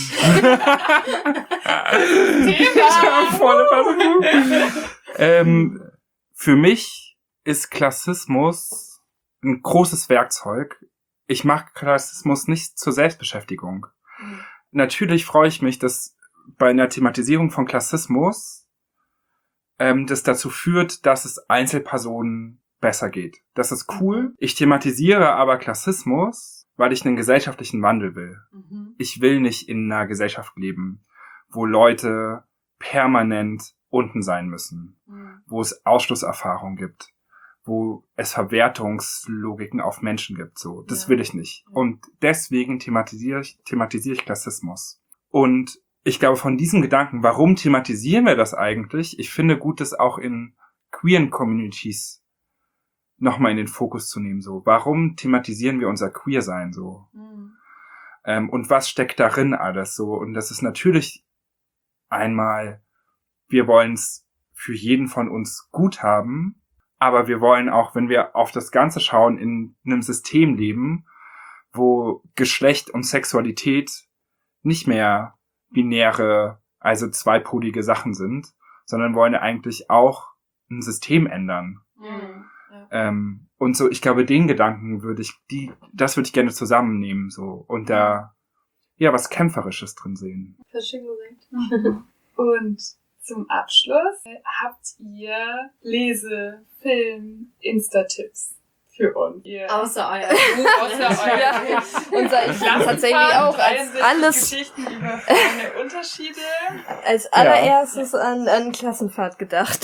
Volle Versuchung. ähm, für mich ist Klassismus ein großes Werkzeug. Ich mache Klassismus nicht zur Selbstbeschäftigung. Mhm. Natürlich freue ich mich, dass bei einer Thematisierung von Klassismus ähm, das dazu führt, dass es Einzelpersonen besser geht. Das ist cool. Ich thematisiere aber Klassismus, weil ich einen gesellschaftlichen Wandel will. Mhm. Ich will nicht in einer Gesellschaft leben, wo Leute permanent unten sein müssen, mhm. wo es Ausschlusserfahrung gibt, wo es Verwertungslogiken auf Menschen gibt. So, das ja. will ich nicht. Ja. Und deswegen thematisiere ich, thematisiere ich Klassismus. Und ich glaube, von diesem Gedanken, warum thematisieren wir das eigentlich? Ich finde gut, das auch in queeren Communities nochmal in den Fokus zu nehmen, so. Warum thematisieren wir unser Queer-Sein so? Mhm. Ähm, und was steckt darin alles so? Und das ist natürlich einmal, wir wollen es für jeden von uns gut haben, aber wir wollen auch, wenn wir auf das Ganze schauen, in einem System leben, wo Geschlecht und Sexualität nicht mehr binäre, also zweipolige Sachen sind, sondern wollen eigentlich auch ein System ändern. Mhm. Ähm, und so, ich glaube, den Gedanken würde ich, die, das würde ich gerne zusammennehmen, so, und da, ja, was Kämpferisches drin sehen. Das ist schön gesagt. Und zum Abschluss habt ihr Lese-, Film-, Insta-Tipps für uns. Ihr Außer euer Buch. Außer euer Ja. Unser, ich lese tatsächlich auch als alles, Geschichten über feine Unterschiede. als allererstes an, an Klassenfahrt gedacht.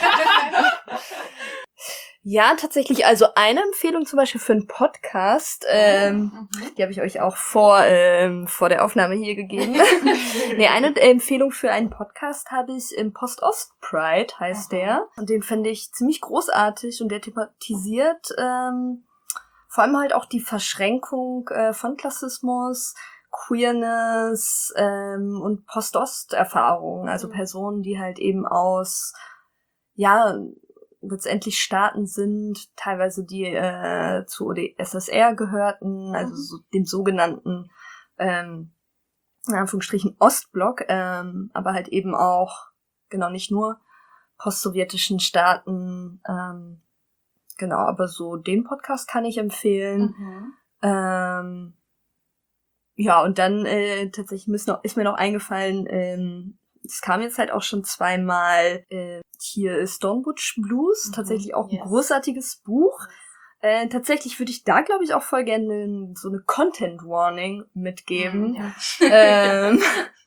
Ja, tatsächlich, also eine Empfehlung zum Beispiel für einen Podcast, ähm, Mhm. die habe ich euch auch vor, ähm, vor der Aufnahme hier gegeben. Nee, eine Empfehlung für einen Podcast habe ich im Post-Ost-Pride, heißt der. Und den finde ich ziemlich großartig und der thematisiert ähm, vor allem halt auch die Verschränkung äh, von Klassismus, Queerness ähm, und Post-Ost-Erfahrungen. Also Personen, die halt eben aus, ja, letztendlich Staaten sind, teilweise die äh, zu der S S R gehörten, also so, dem sogenannten ähm, in Anführungsstrichen Ostblock, ähm, aber halt eben auch, genau, nicht nur postsowjetischen Staaten, ähm, genau, aber so den Podcast kann ich empfehlen. Mhm. Ähm, ja, und dann äh, tatsächlich ist, noch, ist mir noch eingefallen, ähm, es kam jetzt halt auch schon zweimal, äh, hier ist Stonebridge Blues, Mhm. tatsächlich auch Yes. ein großartiges Buch. Äh, tatsächlich würde ich da, glaube ich, auch voll gerne so eine Content-Warning mitgeben. Ja. Ähm,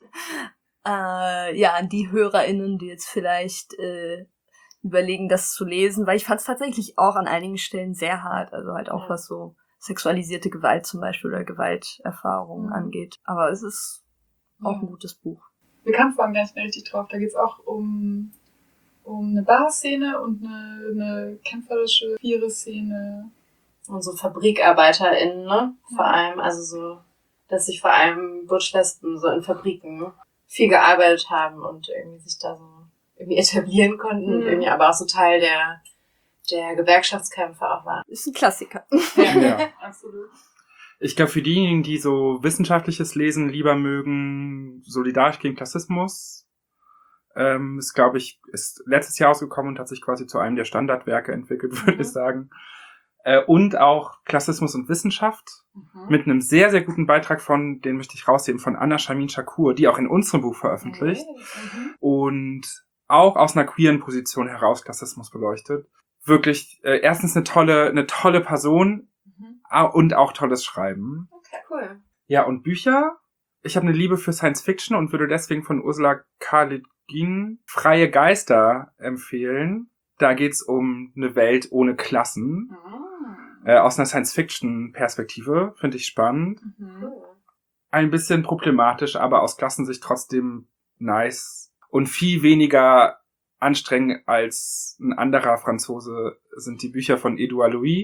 äh, ja, an die HörerInnen, die jetzt vielleicht äh, überlegen, das zu lesen, weil ich fand es tatsächlich auch an einigen Stellen sehr hart, also halt auch Ja. was so sexualisierte Gewalt zum Beispiel oder Gewalterfahrungen Mhm. angeht. Aber es ist auch ein Ja. gutes Buch. Wir kamen vorhin gar nicht mehr richtig drauf. Da geht's auch um, um eine Bar-Szene und eine, eine kämpferische Queere-Szene. Und so FabrikarbeiterInnen, ne? Vor Ja. allem, also so, dass sich vor allem Butch-Lesben so in Fabriken viel gearbeitet haben und irgendwie sich da so irgendwie etablieren konnten, Mhm. irgendwie aber auch so Teil der, der Gewerkschaftskämpfe auch waren. Ist ein Klassiker. Ja. Absolut. Ich glaube, für diejenigen, die so wissenschaftliches Lesen lieber mögen, Solidarisch gegen Klassismus, ähm, ist, glaube ich, ist letztes Jahr ausgekommen und hat sich quasi zu einem der Standardwerke entwickelt, würde Mhm. ich sagen. Äh, und auch Klassismus und Wissenschaft Mhm. mit einem sehr, sehr guten Beitrag von, den möchte ich rausheben, von Anna Shamin Shakur, die auch in unserem Buch veröffentlicht Mhm. und auch aus einer queeren Position heraus Klassismus beleuchtet. Wirklich, äh, erstens eine tolle, eine tolle Person, Mhm. ah, und auch tolles Schreiben. Okay, cool. Ja, und Bücher. Ich habe eine Liebe für Science Fiction und würde deswegen von Ursula K. Le Guin Freie Geister empfehlen. Da geht's um eine Welt ohne Klassen. Mhm. Äh, aus einer Science-Fiction-Perspektive. Finde ich spannend. Mhm. Cool. Ein bisschen problematisch, aber aus Klassensicht trotzdem nice. Und viel weniger anstrengend als ein anderer Franzose sind die Bücher von Edouard Louis.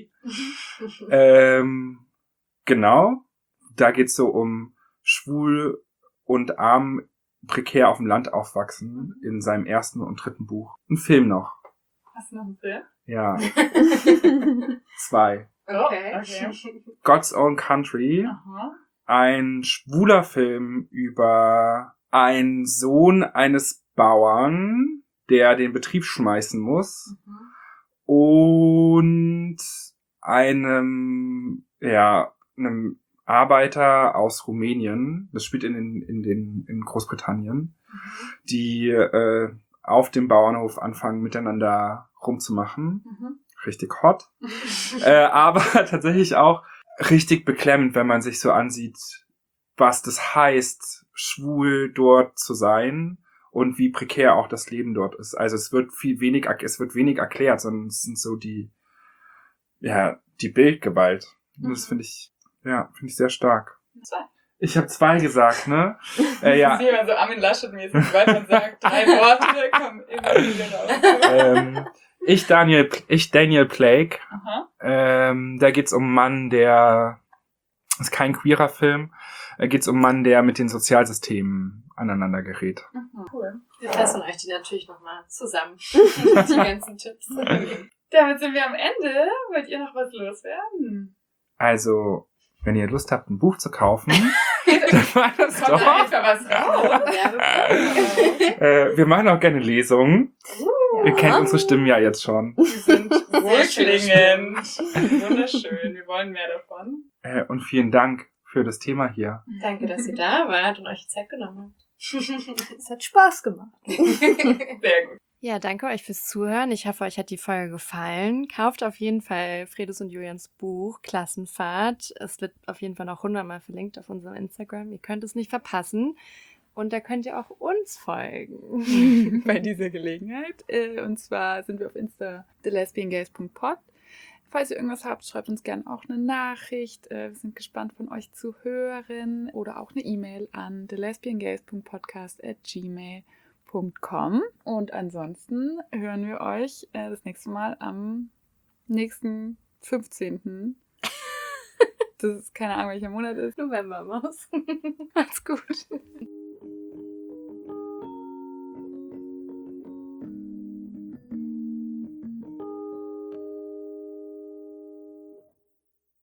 Ähm, genau. Da geht's so um schwul und arm, prekär auf dem Land aufwachsen in seinem ersten und dritten Buch. Ein Film noch. Hast du noch einen Film? Ja, zwei. Okay. Oh, okay. God's Own Country. Aha. Ein schwuler Film über einen Sohn eines Bauern, der den Betrieb schmeißen muss. Mhm. Und einem, ja, einem Arbeiter aus Rumänien, das spielt in den, in den, in Großbritannien, die äh, auf dem Bauernhof anfangen, miteinander rumzumachen. Mhm. Richtig hot. äh, aber tatsächlich auch richtig beklemmend, wenn man sich so ansieht, was das heißt, schwul dort zu sein und wie prekär auch das Leben dort ist. Also es wird viel wenig, es wird wenig erklärt, sondern es sind so die, ja, die Bildgewalt. Und das finde ich, ja, finde ich sehr stark. Zwei. Ich habe zwei gesagt, ne? äh, ja. Das ist jemand so Armin Laschet-mäßig, weil man sagt, drei Worte kommen immer wieder raus. ähm, ich Daniel, ich Daniel Plague. Aha. Ähm, da geht's um einen Mann, der, ist kein queerer Film, da geht's um einen Mann, der mit den Sozialsystemen aneinander gerät. Mhm. Cool. Wir fassen euch die natürlich nochmal zusammen. Die ganzen Tipps. Damit sind wir am Ende. Wollt ihr noch was loswerden? Also, wenn ihr Lust habt, ein Buch zu kaufen, dann macht das Kommt da doch. etwa was raus? Äh, wir machen auch gerne Lesungen. Ihr kennt unsere Stimmen ja jetzt schon. Die sind Sehr schön. wohlklingend. Wunderschön. Wir wollen mehr davon. Äh, und vielen Dank für das Thema hier. Danke, dass ihr da wart und euch die Zeit genommen habt. Es hat Spaß gemacht. Sehr gut. Ja, danke euch fürs Zuhören. Ich hoffe, euch hat die Folge gefallen. Kauft auf jeden Fall Fredes und Julians Buch Klassenfahrt. Es wird auf jeden Fall noch hundertmal verlinkt auf unserem Instagram. Ihr könnt es nicht verpassen. Und da könnt ihr auch uns folgen bei dieser Gelegenheit. Und zwar sind wir auf Insta the lesbian gays punkt pod. Falls ihr irgendwas habt, schreibt uns gerne auch eine Nachricht. Wir sind gespannt von euch zu hören. Oder auch eine E-Mail an the lesbian gays punkt podcast at gmail punkt com. Und ansonsten hören wir euch äh, das nächste Mal am nächsten fünfzehnten Das ist keine Ahnung, welcher Monat ist. November, Maus. Macht's gut.